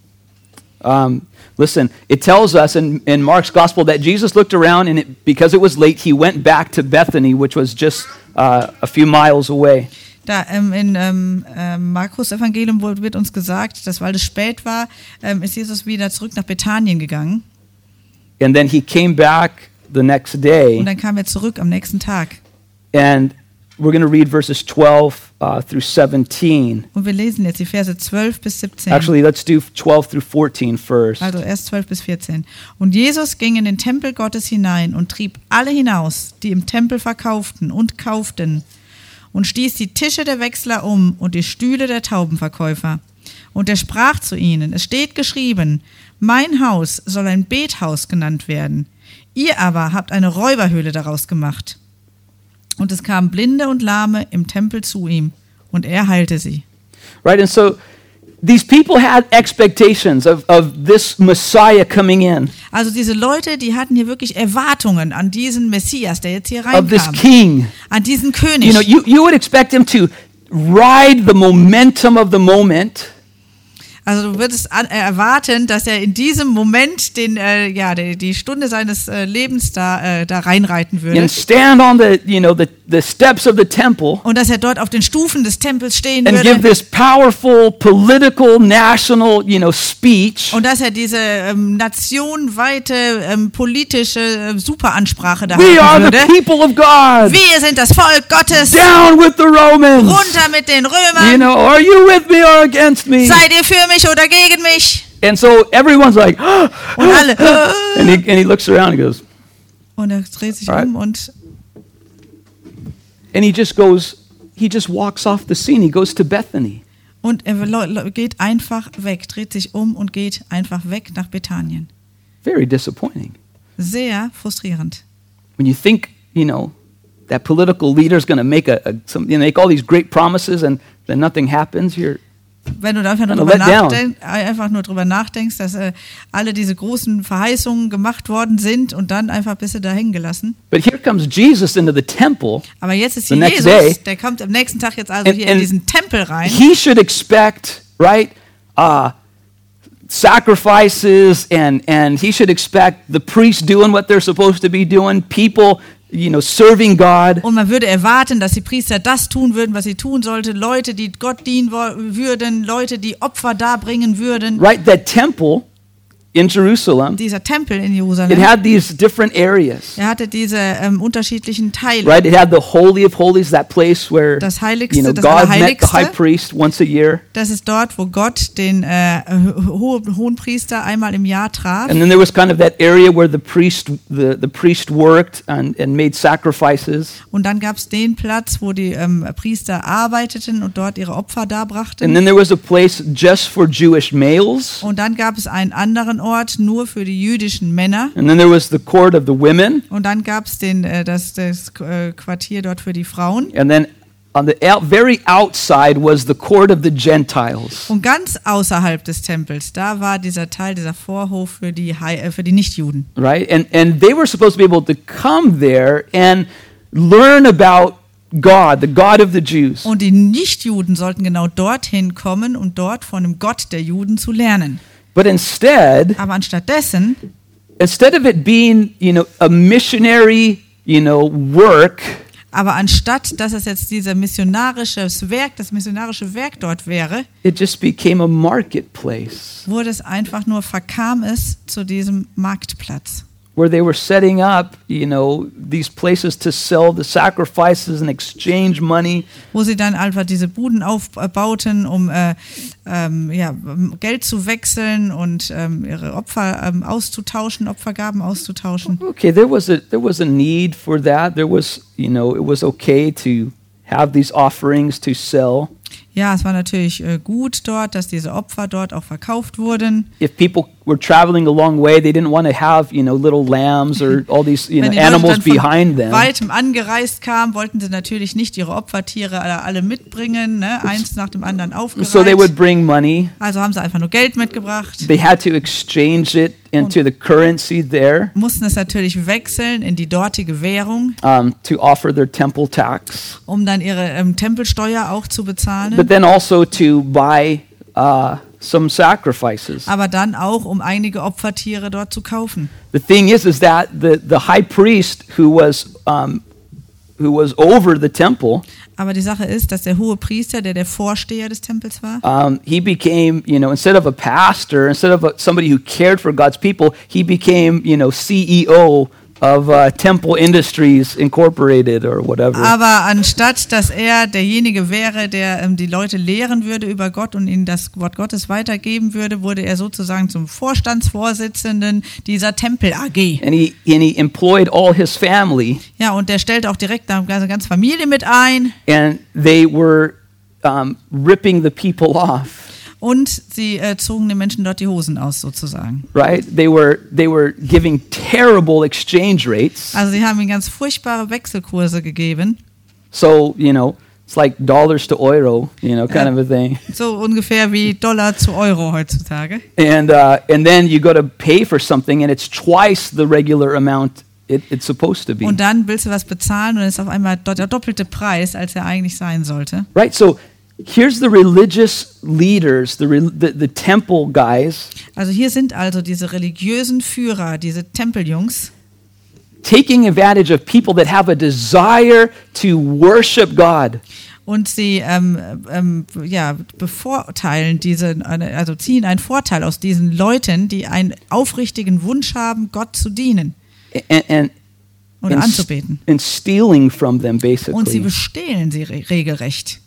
Um, listen, it tells us in, in Mark's gospel that Jesus looked around and it, because it was late, he went back to Bethany, which was just uh, a few miles away. Da ähm, in ähm, ähm, Markus Evangelium wird uns gesagt, dass weil es spät war, ähm, ist Jesus wieder zurück nach Bethanien gegangen. And then he came back the next day, Und dann kam er zurück am nächsten Tag. and we're going to read verses twelve uh, through seventeen. Und wir lesen jetzt die Verse zwölf bis siebzehn. Actually, let's do twelve through fourteen first. Also erst zwölf bis vierzehn. Und Jesus ging in den Tempel Gottes hinein und trieb alle hinaus, die im Tempel verkauften und kauften, und stieß die Tische der Wechsler um und die Stühle der Taubenverkäufer. Und er sprach zu ihnen, es steht geschrieben, mein Haus soll ein Bethaus genannt werden. Ihr aber habt eine Räuberhöhle daraus gemacht. Und es kamen Blinde und Lahme im Tempel zu ihm, und er heilte sie. Right, and so these people had expectations of, of this Messiah coming in, Also diese Leute, die hatten hier wirklich Erwartungen an diesen Messias, der jetzt hier of this reinkam, king. an diesen You König. know, you, you would expect him to ride the momentum of the moment Also du würdest an, äh, erwarten, dass er in diesem Moment den, äh, ja, die, die Stunde seines äh, Lebens da, äh, da reinreiten würde. and stand on the, you know, the, the steps of the temple Und dass er dort auf den Stufen des Tempels stehen and give würde. this powerful political national, you know, speech. Und dass er diese ähm, nationweite ähm, politische äh, Superansprache da We are halten the würde. people of God. Wir sind das Volk Gottes. Down with the Romans. Runter mit den You Römern. know, are you with me or against me? Seid ihr für mich oder gegen mich? And so everyone's like, Und alle. and he and he looks around and goes, Und er dreht sich Alright. um und and he just goes, he just walks off the scene. He goes to Bethany. Und er lo- lo- geht einfach weg, dreht sich um und geht einfach weg nach Bethanien. Very disappointing. Sehr frustrierend. When you think, you know, that political leader is going to make a, a some, you know, make all these great promises and then nothing happens, you're Wenn du einfach nur, Kinda drüber let down. nachdenk, einfach nur drüber nachdenkst, dass äh, alle diese großen Verheißungen gemacht worden sind und dann einfach bist du da hängen gelassen. But here comes Jesus into the temple. Aber jetzt ist The hier next Jesus, day- der kommt am nächsten Tag jetzt also And- hier in and diesen Tempel rein. He should expect, right, uh, sacrifices, and and he should expect the priests doing what they're supposed to be doing, people, you know, serving God. Und man würde erwarten, dass die Priester das tun würden, was sie tun sollten. Leute, die Gott dienen wo- würden, Leute, die Opfer darbringen würden. Right, that temple in Jerusalem, dieser Tempel in it Jerusalem, had these different areas. er hatte diese ähm, unterschiedlichen Teile. Right? It had the Holy of Holies, that place where Das Heiligste, you know das God met the Allerheiligste. high priest once a year. Das ist dort, wo Gott den äh, Ho Hohenpriester einmal im Jahr traf. And then there was kind of that area where the priest the, the priest worked and, and made sacrifices. Und dann gab es den Platz, wo die ähm, Priester arbeiteten und dort ihre Opfer darbrachten. And then there was a place just for Jewish males. Und dann gab es einen anderen Ort nur für die jüdischen Männer. And then there was the court of the women. Und dann gab es den, äh, das, das äh, Quartier dort für die Frauen. And then on the out, very outside was the court of the Gentiles. Und ganz außerhalb des Tempels, da war dieser Teil, dieser Vorhof für die, Hei- äh, für die Nichtjuden. Right? And and they were supposed to be able to come there and learn about God, the God of the Jews. Und die Nichtjuden sollten genau dorthin kommen, um dort von dem Gott der Juden zu lernen. But instead, Aber anstattdessen, instead of it being, you know, a missionary, you know, work, aber anstatt, dass es jetzt dieser missionarische Werk, das missionarische Werk dort wäre, it just became a marketplace wurde es einfach nur, verkam es zu diesem Marktplatz, where they were setting up, you know, these places to sell the sacrifices and exchange money. wo sie dann einfach diese Buden aufbauten, um äh, ähm, ja, Geld zu wechseln und ähm, ihre Opfer ähm, auszutauschen, Opfergaben auszutauschen. Okay, there was a there was a need for that. There was, you know, it was okay to have these offerings to sell. Ja, es war natürlich äh, gut dort, dass diese Opfer dort auch verkauft wurden. If people were traveling a long way, they didn't want to have, you know, little lambs or all these, you know, Wenn die Leute animals dann von behind them. weitem angereist kamen, wollten sie natürlich nicht ihre Opfertiere alle, alle mitbringen, ne? Eins nach dem anderen aufgereiht. So they would bring money. Also haben sie einfach nur Geld mitgebracht. They had to exchange it into the currency there Mussten es natürlich wechseln in die dortige Währung, um, to offer their temple tax, um dann ihre ähm, Tempelsteuer auch zu bezahlen. but then also to buy uh, some sacrifices. Aber dann auch, um einige Opfertiere dort zu kaufen. The thing is, is that the, the high priest who was um, who was over the temple, Aber die Sache ist, dass der hohe Priester, der der Vorsteher des Tempels war, um, he became, you know, instead of a pastor, instead of a, somebody who cared for God's people, he became, you know, C E O of uh, Temple Industries Incorporated or whatever. aber anstatt, dass er derjenige wäre, der ähm, die Leute lehren würde über Gott und ihnen das Wort Gottes weitergeben würde, wurde er sozusagen zum Vorstandsvorsitzenden dieser Tempel A G. And he and he employed all his family, Ja, und der stellt auch direkt seine ganze Familie mit ein and they were um, ripping the people off. und sie äh, zogen den Menschen dort die Hosen aus sozusagen. Right? They were they were giving terrible exchange rates. Also sie haben ihnen ganz furchtbare Wechselkurse gegeben. So, you know, it's like dollars to euro, you know, kind Ja. of a thing. So ungefähr wie Dollar zu Euro heutzutage. And uh, and then you go to pay for something, and it's twice the regular amount it, it's supposed to be. Und dann willst du was bezahlen und es ist auf einmal do- der doppelte Preis, als er eigentlich sein sollte. Right? So here's the religious leaders, the, re- the the temple guys, Also hier sind also diese religiösen Führer, diese Tempeljungs, taking advantage of people that have a desire to worship God. und sie ähm, ähm, ja, bevorteilen diese, also ziehen einen Vorteil aus diesen Leuten, die einen aufrichtigen Wunsch haben, Gott zu dienen And and, oder and, anzubeten. and stealing from them, Und sie basically. bestehlen sie re- regelrecht.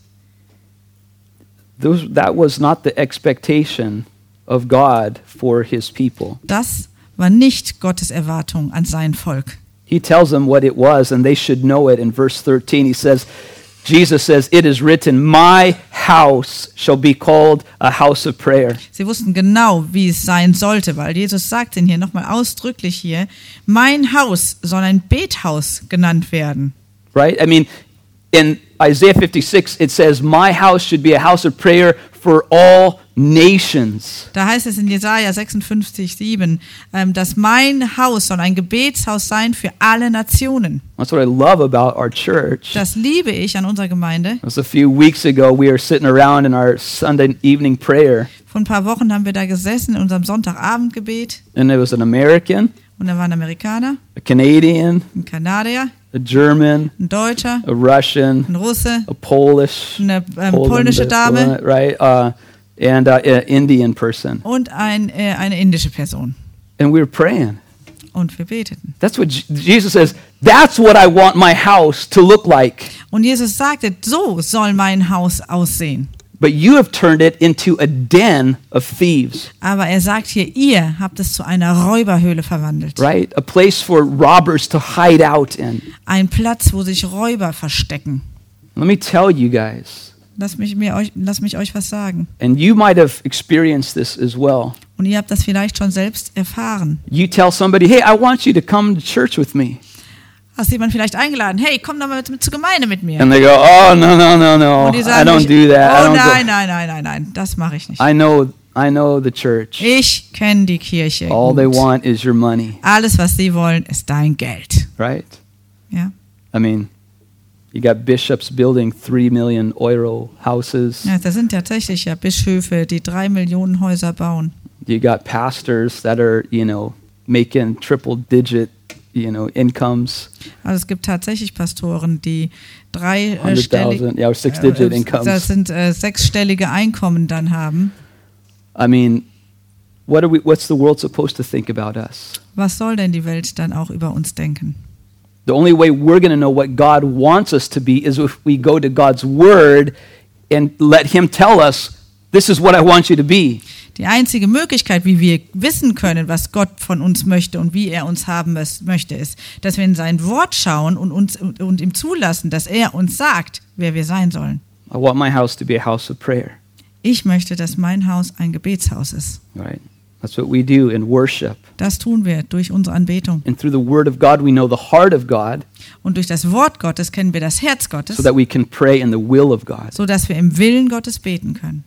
Those, that was not the expectation of God for his people. Das war nicht Gottes Erwartung an sein Volk. He tells them what it was, and they should know it. In verse thirteen, he says, Jesus says, "It is written, my house shall be called a house of prayer." Sie wussten genau, wie es sein sollte, weil Jesus sagt ihn hier nochmal ausdrücklich hier, mein Haus soll ein Bethaus genannt werden. Right? I mean, in Isaiah fifty-six, it says, my house should be a house of prayer for all nations. Da heißt es in Jesaja sechsundfünfzig, sieben, ähm, dass mein Haus soll ein Gebetshaus sein für alle Nationen. That's what I love about our church. Das liebe ich an unserer Gemeinde. It was a few weeks ago, we were sitting around in our Sunday evening prayer, Vor ein paar Wochen haben wir da gesessen in unserem Sonntagabendgebet and there was an American, und da waren Amerikaner, a Canadian, ein Kanadier, a German, ein Deutscher, a Russian, ein Russe, a Polish, eine ähm, Poland, polnische uh, Dame right, uh, and uh, an Indian person. und ein, äh, eine indische Person. And we were praying. Und wir beteten. That's what Je- Jesus says. That's what I want my house to look like. Und Jesus sagte, so soll mein Haus aussehen. But you have turned it into a den of thieves, Aber er sagt hier, ihr habt es zu einer Räuberhöhle verwandelt. right? A place for robbers to hide out in. Ein Platz, wo sich Räuber verstecken. Let me tell you guys, Lass mich, mir euch, lass mich euch was sagen. and you might have experienced this as well. Und ihr habt das vielleicht schon selbst erfahren. You tell somebody, hey, I want you to come to church with me. Hast jemand vielleicht eingeladen, hey, komm doch mal mit, mit zur Gemeinde mit mir. And they go, oh, no, no, no, no. Und die I sagen don't nicht, do that. I oh don't nein, go. nein, nein, nein, nein, das mache ich nicht. I know, I know the church. Ich kenne die Kirche All they gut. want is your money, Alles, was sie wollen, ist dein Geld. right? Ja, I mean, you got bishops building three million euro houses. ja das sind tatsächlich ja Bischöfe, die drei Millionen Häuser bauen. You got pastors that are, you know, making triple digit, you know, incomes, Also es gibt tatsächlich Pastoren, die drei äh, hundred stellig, thousand, yeah, or six digit äh, incomes. das sind äh, sechsstellige Einkommen dann haben. I mean, what are we? What's the world supposed to think about us? Was soll denn die Welt dann auch über uns denken? The only way we're going to know what God wants us to be is if we go to God's Word and let Him tell us, this is what I want you to be. Die einzige Möglichkeit, wie wir wissen können, was Gott von uns möchte und wie er uns haben möchte, ist, dass wir in sein Wort schauen und, uns, und, und ihm zulassen, dass er uns sagt, wer wir sein sollen. I want my house to be a house of prayer, Ich möchte, dass mein Haus ein Gebetshaus ist. right? That's what we do in worship. Das tun wir durch unsere Anbetung. And through the Word of God, we know the heart of God Und durch das Wort Gottes kennen wir das Herz Gottes, so that we can pray in the will of God. sodass wir im Willen Gottes beten können.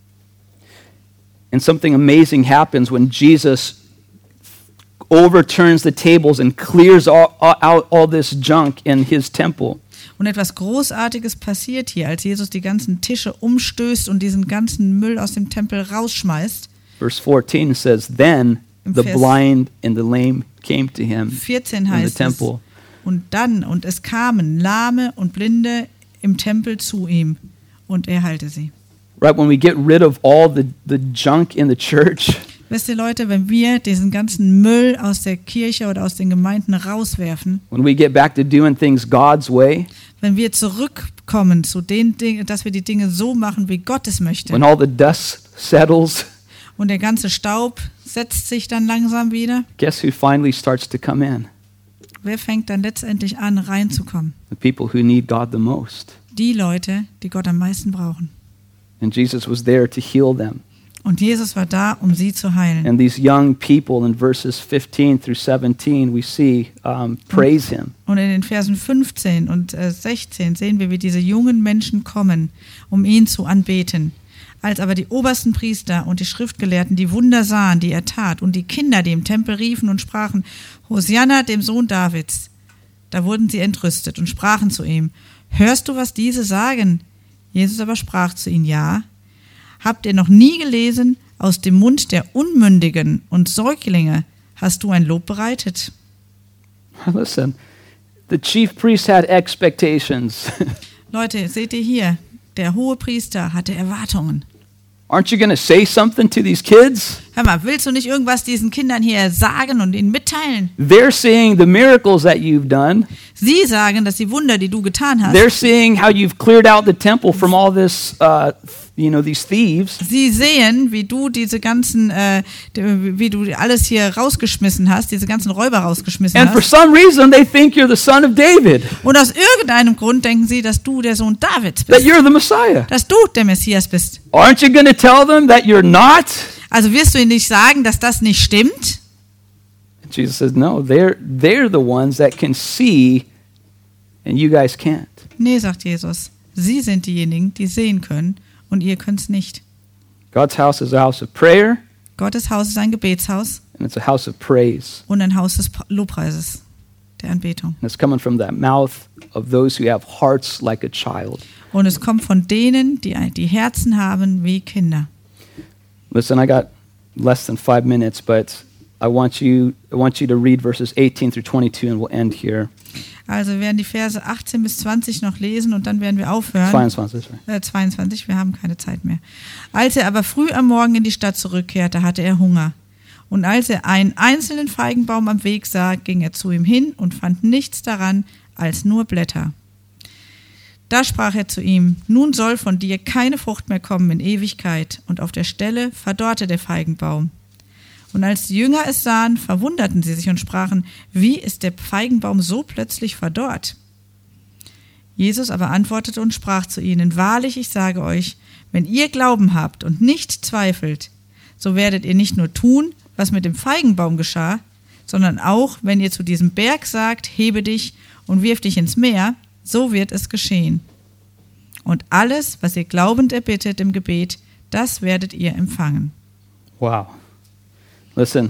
And something amazing happens when Jesus overturns the tables and clears all, all, out all this junk in his temple. Und etwas Großartiges passiert hier, als Jesus die ganzen Tische umstößt und diesen ganzen Müll aus dem Tempel rausschmeißt. Verse fourteen says, Then Im the Vers blind and the lame came to him vierzehn in the heißt es, temple. und dann, und es kamen Lahme und Blinde im Tempel zu ihm, und er heilte sie. Right, when we get rid of all the, the junk in the church, Wisst ihr Leute, wenn wir diesen ganzen Müll aus der Kirche oder aus den Gemeinden rauswerfen, when we get back to doing things God's way, wenn wir zurückkommen zu den Dingen, dass wir die Dinge so machen, wie Gott es möchte, when all the dust settles, und der ganze Staub setzt sich dann langsam wieder, guess who finally starts to come in? wer fängt dann letztendlich an, reinzukommen? The people who need God the most. Die Leute, die Gott am meisten brauchen. And Jesus was there to heal them. Und Jesus war da, um sie zu heilen. And these young people in verses fifteen through seventeen, we see um, praise him. Und in den Versen fünfzehn und äh, sechzehn sehen wir, wie diese jungen Menschen kommen, um ihn zu anbeten. Als aber die obersten Priester und die Schriftgelehrten die Wunder sahen, die er tat, und die Kinder, die im Tempel riefen und sprachen, Hosianna, dem Sohn Davids, da wurden sie entrüstet und sprachen zu ihm, hörst du, was diese sagen? Jesus aber sprach zu ihnen, ja. Habt ihr noch nie gelesen, aus dem Mund der Unmündigen und Säuglinge hast du ein Lob bereitet? Listen, the chief priest had expectations. Leute, seht ihr hier, der hohe Priester hatte Erwartungen. Aren't you going to say something to these kids? Hör mal, willst du nicht irgendwas diesen Kindern hier sagen und ihnen mitteilen? They're seeing the miracles that you've done. Sie sagen, dass die Wunder, die du getan They're hast, seeing how you've cleared out the temple from all this, uh, you know, these thieves. sie sehen, wie du diese ganzen, äh, wie du alles hier rausgeschmissen hast, diese ganzen Räuber rausgeschmissen And for hast. some reason, they think you're the son of David, Und aus irgendeinem Grund denken sie, dass du der Sohn Davids that bist, you're the Messiah. dass du der Messias bist. Aren't you going to tell them that you're not? Also wirst du ihnen nicht sagen, dass das nicht stimmt? And Jesus says, no, they're, they're the ones that can see, and you guys can't. Nee, sagt Jesus. Sie sind diejenigen, die sehen können und ihr könnt es nicht. God's house is a house of prayer, Gottes Haus ist ein Gebetshaus and it's a house of praise. und ein Haus des Lobpreises, der Anbetung. And it's coming from the mouth of those who have hearts like a child. Und es kommt von denen, die die Herzen haben wie Kinder. Listen, I got less than five minutes, but I want you, I want you to read verses eighteen through twenty-two, and we'll end here. Also wir werden die Verse achtzehn bis zwanzig noch lesen und dann werden wir aufhören. zweiundzwanzig, sorry. Äh, zweiundzwanzig, wir haben keine Zeit mehr. Als er aber früh am Morgen in die Stadt zurückkehrte, hatte er Hunger. Und als er einen einzelnen Feigenbaum am Weg sah, ging er zu ihm hin und fand nichts daran als nur Blätter. Da sprach er zu ihm: Nun soll von dir keine Frucht mehr kommen in Ewigkeit. Und auf der Stelle verdorrte der Feigenbaum. Und als die Jünger es sahen, verwunderten sie sich und sprachen: Wie ist der Feigenbaum so plötzlich verdorrt? Jesus aber antwortete und sprach zu ihnen: Wahrlich, ich sage euch, wenn ihr Glauben habt und nicht zweifelt, so werdet ihr nicht nur tun, was mit dem Feigenbaum geschah, sondern auch, wenn ihr zu diesem Berg sagt: Hebe dich und wirf dich ins Meer, so wird es geschehen. Und alles, was ihr glaubend erbittet im Gebet, das werdet ihr empfangen. Wow. Listen.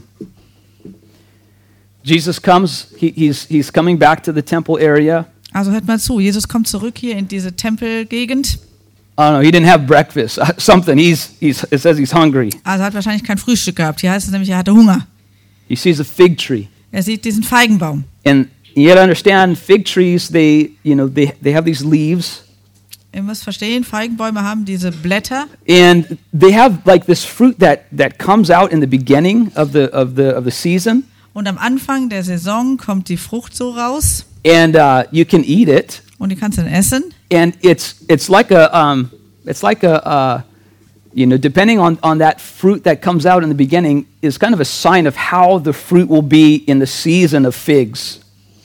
Jesus comes, he, he's, he's coming back to the temple area. Also hört mal zu, Jesus kommt zurück hier in diese Tempelgegend. I don't know, he didn't have breakfast, something. He's, he's, it says he's hungry. Also hat wahrscheinlich kein Frühstück gehabt. Hier heißt es nämlich, er hatte Hunger. He sees a fig tree. Er sieht diesen Feigenbaum. And you got to understand, fig trees, they, you know, they, they have these leaves. Ihr müsst verstehen, Feigenbäume haben diese Blätter. And they have like this fruit that, that comes out in the beginning of the, of the, of the season. Und am Anfang der Saison kommt die Frucht so raus. And uh, you can eat it. Und die kannst du dann essen. And it's, it's like a, um, it's like a, uh, you know, depending on, on that fruit that comes out in the beginning is kind of a sign of how the fruit will be in the season of figs.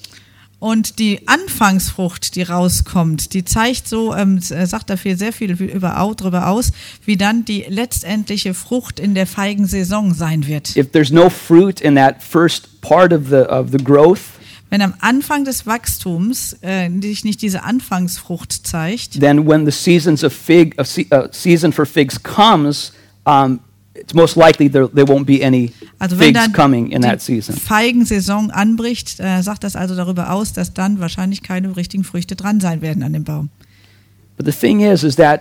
Und die Anfangsfrucht, die rauskommt, die zeigt so, ähm, sagt dafür sehr viel über, darüber aus, wie dann die letztendliche Frucht in der Feigensaison sein wird. If there's no fruit in that first part of the, of the growth, wenn am Anfang des Wachstums äh, sich nicht diese Anfangsfrucht zeigt, then when the seasons of fig, a se- uh, season for figs comes, um, it's most likely there, there won't be any also wenn figs dann coming in that die season. Feigensaison anbricht, äh, sagt das also darüber aus, dass dann wahrscheinlich keine richtigen Früchte dran sein werden an dem Baum. But the thing is, is that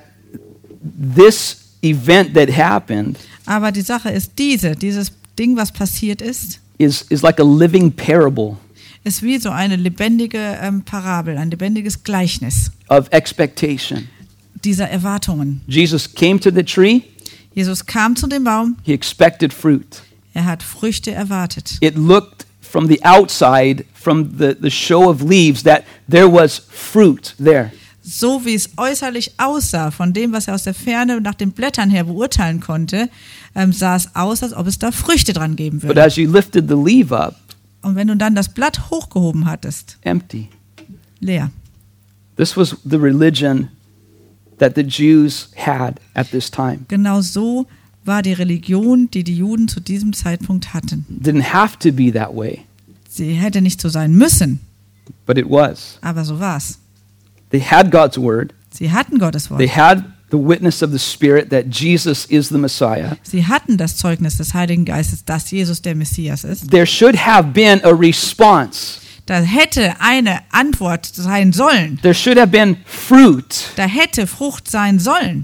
this event that happened Aber die Sache ist diese, dieses Ding, was passiert ist, is, is like a living parable ist wie so eine lebendige ähm, Parabel, ein lebendiges Gleichnis of expectation. dieser Erwartungen. Jesus came to the tree. Jesus kam zu dem Baum, He expected fruit. er hat Früchte erwartet. It looked from the outside, from the, the show of leaves, that there was fruit there. So wie es äußerlich aussah, von dem, was er aus der Ferne nach den Blättern her beurteilen konnte, ähm, sah es aus, als ob es da Früchte dran geben But würde. as you lifted the leaf up, Und wenn du dann das Blatt hochgehoben hattest, empty. leer. This was the religion that the Jews had at this time. Genau so war die Religion, die die Juden zu diesem Zeitpunkt hatten. Didn't have to be that way, Sie hätte nicht so sein müssen, but it was. aber so war's. They had God's word. Sie hatten Gottes Wort. They had the witness of the Spirit that Jesus is the Messiah. Sie hatten das Zeugnis des Heiligen Geistes, dass Jesus der Messias ist. There should have been a response. Da hätte eine Antwort sein sollen. There should have been fruit. Da hätte Frucht sein sollen.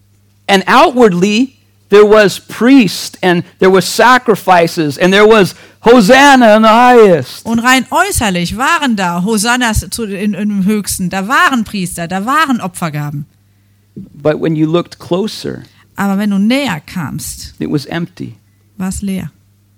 And outwardly, there was priest and there was sacrifices and there was Hosanna in the highest. Und rein äußerlich waren da Hosannas zu, in, im Höchsten, da waren Priester, da waren Opfergaben. But when you looked closer, Aber wenn du näher kamst, it was empty. war es leer.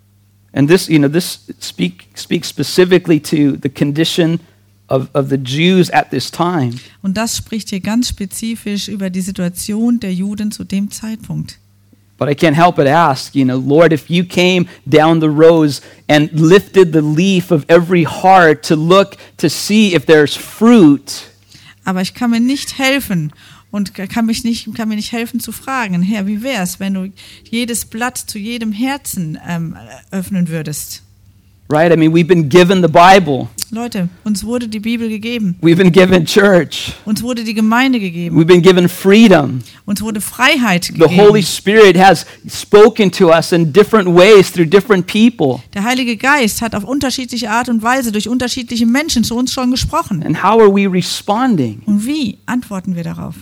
And this, you know, this speak, speaks specifically to the condition of, of the Jews at this time. Und das spricht hier ganz spezifisch über die Situation der Juden zu dem Zeitpunkt. But I can't help but ask, you know, Lord, if you came down the rows and lifted the leaf of every heart to look to see if there's fruit, Aber ich kann mir nicht helfen und kann, mich nicht, kann mir nicht helfen zu fragen, Herr, wie wär's, wenn du jedes Blatt zu jedem Herzen ähm, öffnen würdest? right? I mean, we've been given the Bible. Leute, uns wurde die Bibel gegeben. We've been given church. Uns wurde die Gemeinde gegeben. We've been given freedom. Uns wurde Freiheit The Holy gegeben. Spirit has spoken to us in different ways through different people. Der Heilige Geist hat auf unterschiedliche Art und Weise durch unterschiedliche Menschen zu uns schon gesprochen. And how are we responding? Und wie antworten wir darauf?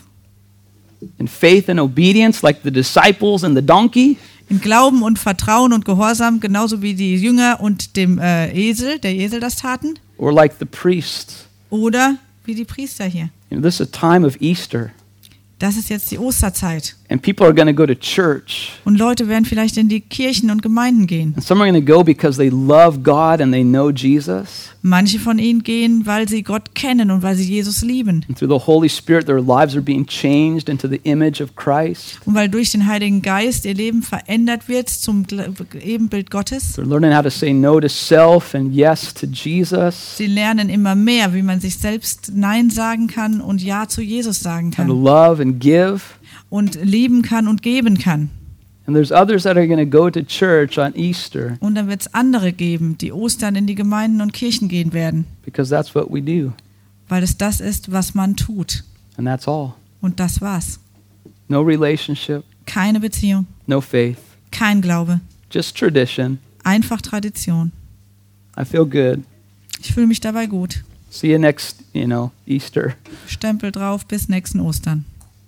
In faith and obedience, like the disciples and the donkey? In Glauben und Vertrauen und Gehorsam, genauso wie die Jünger und dem äh, Esel, der Esel das taten? Or like the priests? Oder wie die Priester hier? You know, this is a time of Easter. Das ist jetzt die Osterzeit. And people are going to go to church. Und Leute werden vielleicht in die Kirchen und Gemeinden gehen. And some are going to go because they love God and they know Jesus. Manche von ihnen gehen, weil sie Gott kennen und weil sie Jesus lieben. And through the Holy Spirit, their lives are being changed into the image of Christ. Und weil durch den Heiligen Geist ihr Leben verändert wird zum Ebenbild Gottes. They're learning how to say no to self and yes to Jesus. Sie lernen immer mehr, wie man sich selbst Nein sagen kann und Ja zu Jesus sagen How to kann. love and give. Und lieben kann und geben kann. And there's others that are going to go to church on Easter Und dann wird es andere geben, die Ostern in die Gemeinden und Kirchen gehen werden. because that's what we do. Weil es das ist, was man tut. And that's all. Und das war's. No relationship, Keine Beziehung, no faith, kein Glaube, just tradition. einfach Tradition. I feel good. Ich fühle mich dabei gut. See you next, you know, Easter. Stempel drauf, bis nächsten Ostern.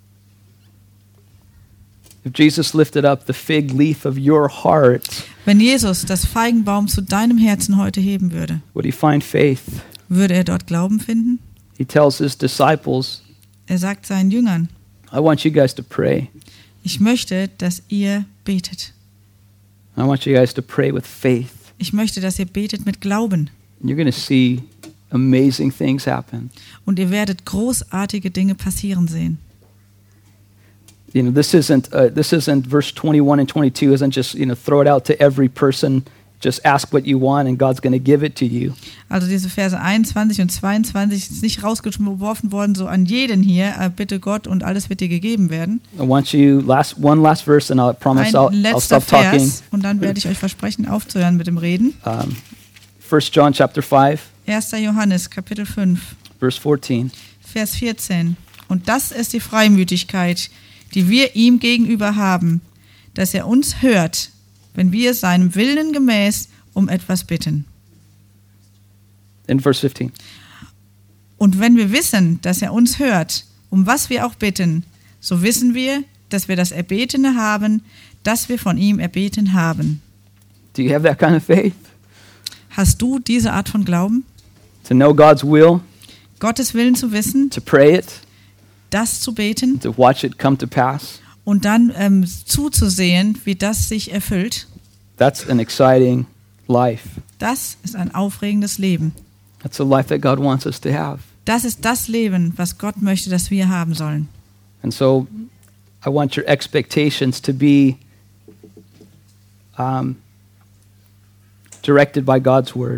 If Jesus lifted up the fig leaf of your heart, Wenn Jesus das Feigenbaum zu deinem Herzen heute heben würde, would he find faith? würde er dort Glauben finden? He tells his disciples, Er sagt seinen Jüngern, I want you guys to pray. ich möchte, dass ihr betet. I want you guys to pray with faith. Ich möchte, dass ihr betet mit Glauben. And you're going to see amazing things happen. Und ihr werdet großartige Dinge passieren sehen. You know, this isn't uh, this isn't verse twenty-one and twenty-two isn't just, you know, throw it out to every person, just ask what you want and God's going to give it to you. Also diese Verse einundzwanzig und zweiundzwanzig ist nicht rausgeworfen worden so an jeden hier, äh, bitte Gott und alles wird dir gegeben werden. I want you last one last verse and I promise Ein I'll, I'll letzter stop talking. Vers und dann werde ich euch versprechen aufzuhören mit dem Reden. Um, First John chapter five, erster Johannes Kapitel fünf, verse fourteen. Vers vierzehn. Und das ist die Freimütigkeit, die wir ihm gegenüber haben, dass er uns hört, wenn wir seinem Willen gemäß um etwas bitten. In verse fifteen. Und wenn wir wissen, dass er uns hört, um was wir auch bitten, so wissen wir, dass wir das Erbetene haben, das wir von ihm erbeten haben. Do you have that kind of faith? Hast du diese Art von Glauben? To know God's will, Gottes Willen zu wissen, to pray it, das zu beten to watch it come to pass? und dann ähm, zuzusehen, wie das sich erfüllt? That's an exciting life. Das ist ein aufregendes Leben. That's a life that God wants us to have. Das ist das Leben, was Gott möchte, dass wir haben sollen. And so I want your expectations to be um, directed by God's word.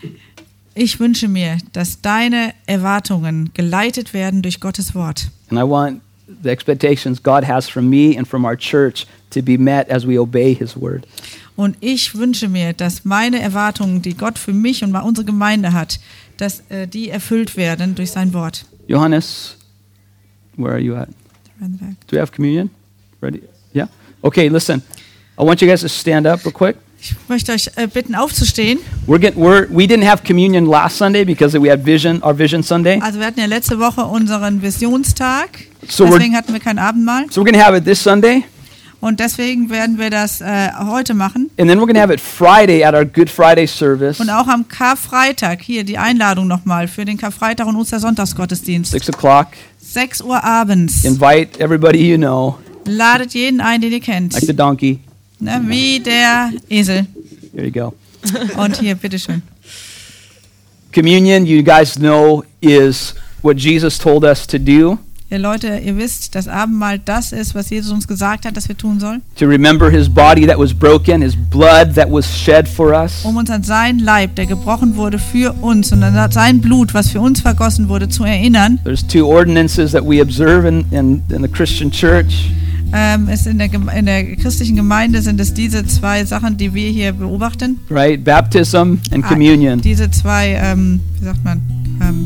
Ich wünsche mir, dass deine Erwartungen geleitet werden durch Gottes Wort. And I want the expectations God has from me and from our church to be met as we obey his word. Und ich wünsche mir, dass meine Erwartungen, die Gott für mich und unsere Gemeinde hat, dass äh, die erfüllt werden durch sein Wort. Johannes, where are you at? Do we have communion? Ready? Yeah? Okay, listen. I want you guys to stand up real quick. Ich möchte euch äh, bitten, aufzustehen. We're get, we're, we didn't have communion last Sunday because we had vision, our Vision Sunday. Also wir hatten ja letzte Woche unseren Visionstag, So we're- deswegen hatten wir kein Abendmahl. So we're going to have it this Sunday, Und deswegen werden wir das äh, heute machen. and then we're going to have it Friday at our Good Friday service, Und auch am Karfreitag, hier die Einladung nochmal für den Karfreitag und Ostersonntagsgottesdienst. six o'clock. sechs Uhr abends. Invite everybody you know, Ladet jeden ein, den ihr kennt. like the donkey. Ne, wie der Esel. There you go. Und hier, bitteschön. Communion, you guys know, is what Jesus told us to do, Ja, Leute, ihr wisst, das Abendmahl das ist, was Jesus uns gesagt hat, dass wir tun sollen, to remember his body that was broken, his blood that was shed for us, um uns an seinen Leib, der gebrochen wurde für uns, und an sein Blut, was für uns vergossen wurde, zu erinnern. There's two ordinances that we observe in, in, in the Christian church. Ähm, ist in, der, Gem- in der christlichen Gemeinde sind es diese zwei Sachen, die wir hier beobachten. Right? Baptism and Ah, communion. Diese zwei, ähm, wie sagt man, ähm,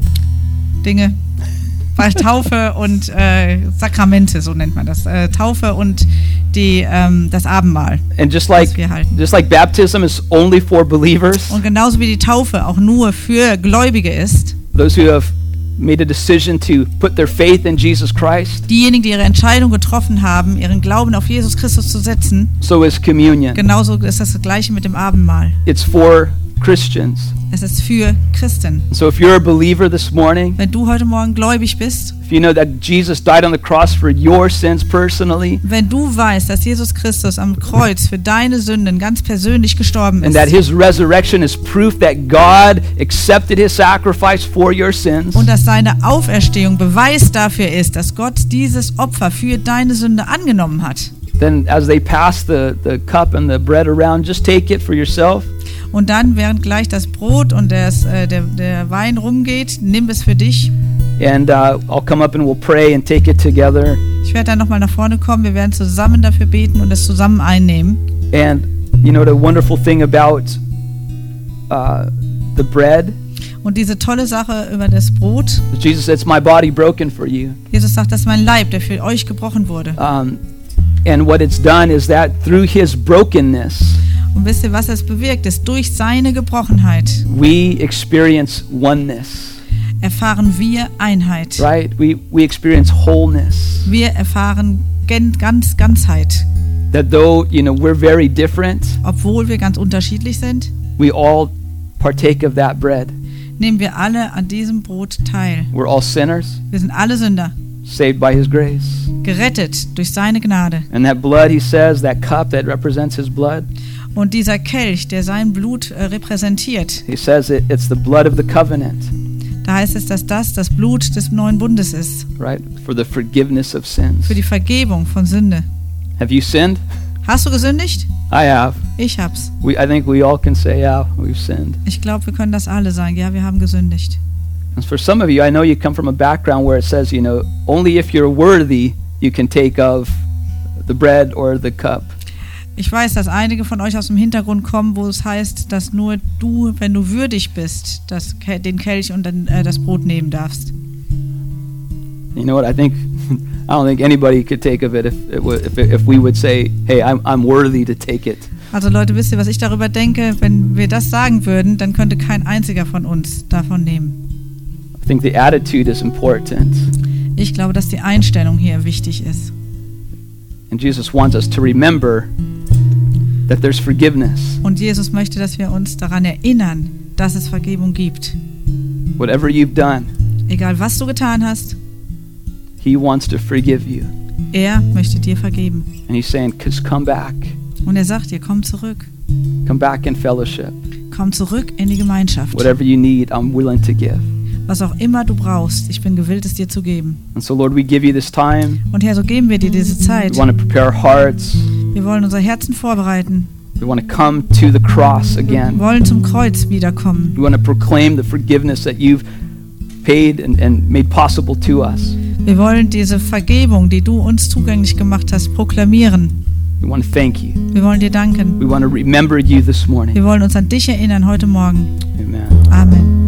Dinge. Weil Taufe und äh, Sakramente, so nennt man das. Äh, Taufe und die, ähm, das Abendmahl, And just das like wir halten. just like baptism is only for believers, Und genauso wie die Taufe auch nur für Gläubige ist, those who have made a decision to put their faith in Jesus Christ, diejenigen, die ihre Entscheidung getroffen haben, ihren Glauben auf Jesus Christus zu setzen, so is communion. genauso ist das Gleiche mit dem Abendmahl. It's for Christians. Es ist für Christen. So if you're a believer this morning, Wenn du heute Morgen gläubig bist, if you know that Jesus died on the cross for your sins personally, wenn du weißt, dass Jesus Christus am Kreuz für deine Sünden ganz persönlich gestorben and that ist his resurrection is proof that God accepted his sacrifice for your sins, und dass seine Auferstehung Beweis dafür ist, dass Gott dieses Opfer für deine Sünde angenommen hat, then as they pass the, the cup and the bread around, just take it for yourself. und dann, während gleich das Brot und das, äh, der, der Wein rumgeht, nimm es für dich. And uh, I'll come up and we'll pray and take it together. Ich werde dann nochmal nach vorne kommen, wir werden zusammen dafür beten und es zusammen einnehmen. And you know, the wonderful thing about uh, the bread, Und diese tolle Sache über das Brot, Jesus said, it's my body broken for you. Jesus sagt, das ist mein Leib, der für euch gebrochen wurde. Um, and what it's done is that through his brokenness, Und wisst ihr, was es bewirkt ist? Durch seine Gebrochenheit we experience oneness, erfahren wir Einheit. right? We, we experience wholeness. Wir erfahren gen- ganz Ganzheit. That though, you know, we're very different, Obwohl wir ganz unterschiedlich sind, we all partake of that bread. nehmen wir alle an diesem Brot teil. We're all sinners, Wir sind alle Sünder, saved by his grace. gerettet durch seine Gnade. And that blood, he says, that cup that represents his blood, Und dieser Kelch, der sein Blut äh, repräsentiert, he says it, it's the blood of the covenant, da heißt es, dass das das Blut des neuen Bundes ist, right? For the forgiveness of sins. für die Vergebung von Sünde. Have you sinned? Hast du gesündigt? I have. Ich hab's. We, I think we all can say, yeah, we've sinned. Ich glaube, wir können das alle sagen. Ja, wir haben gesündigt. And for some of you, I know you come from a background where it says, you know, only if you're worthy, you can take of the bread or the cup. Ich weiß, dass einige von euch aus dem Hintergrund kommen, wo es heißt, dass nur du, wenn du würdig bist, das, Ke- den Kelch und dann, äh, das Brot nehmen darfst. You know what? I think I don't think anybody could take of it if it wa- if, if we would say, "Hey, I'm I'm worthy to take it." Also Leute, wisst ihr, was ich darüber denke? Wenn wir das sagen würden, dann könnte kein einziger von uns davon nehmen. I think the attitude is important, Ich glaube, dass die Einstellung hier wichtig ist. and Jesus wants us to remember that there's forgiveness. Und Jesus möchte, dass wir uns daran erinnern, dass es Vergebung gibt. Whatever you've done, Egal, was du getan hast, He wants to forgive you, er möchte dir vergeben. and He's saying, "Cause come back, Und er sagt dir, komm zurück. come back in fellowship. Komm zurück in die Gemeinschaft. Whatever you need, I'm willing to give." Was auch immer du brauchst, ich bin gewillt, es dir zu geben. And so, Lord, we give you this time. Und Herr, so geben wir dir diese Zeit. We want to prepare our hearts. Wir wollen unser Herzen vorbereiten. We want to come to the cross Wir again. wollen zum Kreuz wiederkommen. We want to proclaim the forgiveness that you've paid and, and made possible to us. Wir wollen diese Vergebung, die du uns zugänglich gemacht hast, proklamieren. We want to thank you. Wir wollen dir danken. We want to remember you this morning. Wir wollen uns an dich erinnern heute Morgen. Amen. Amen.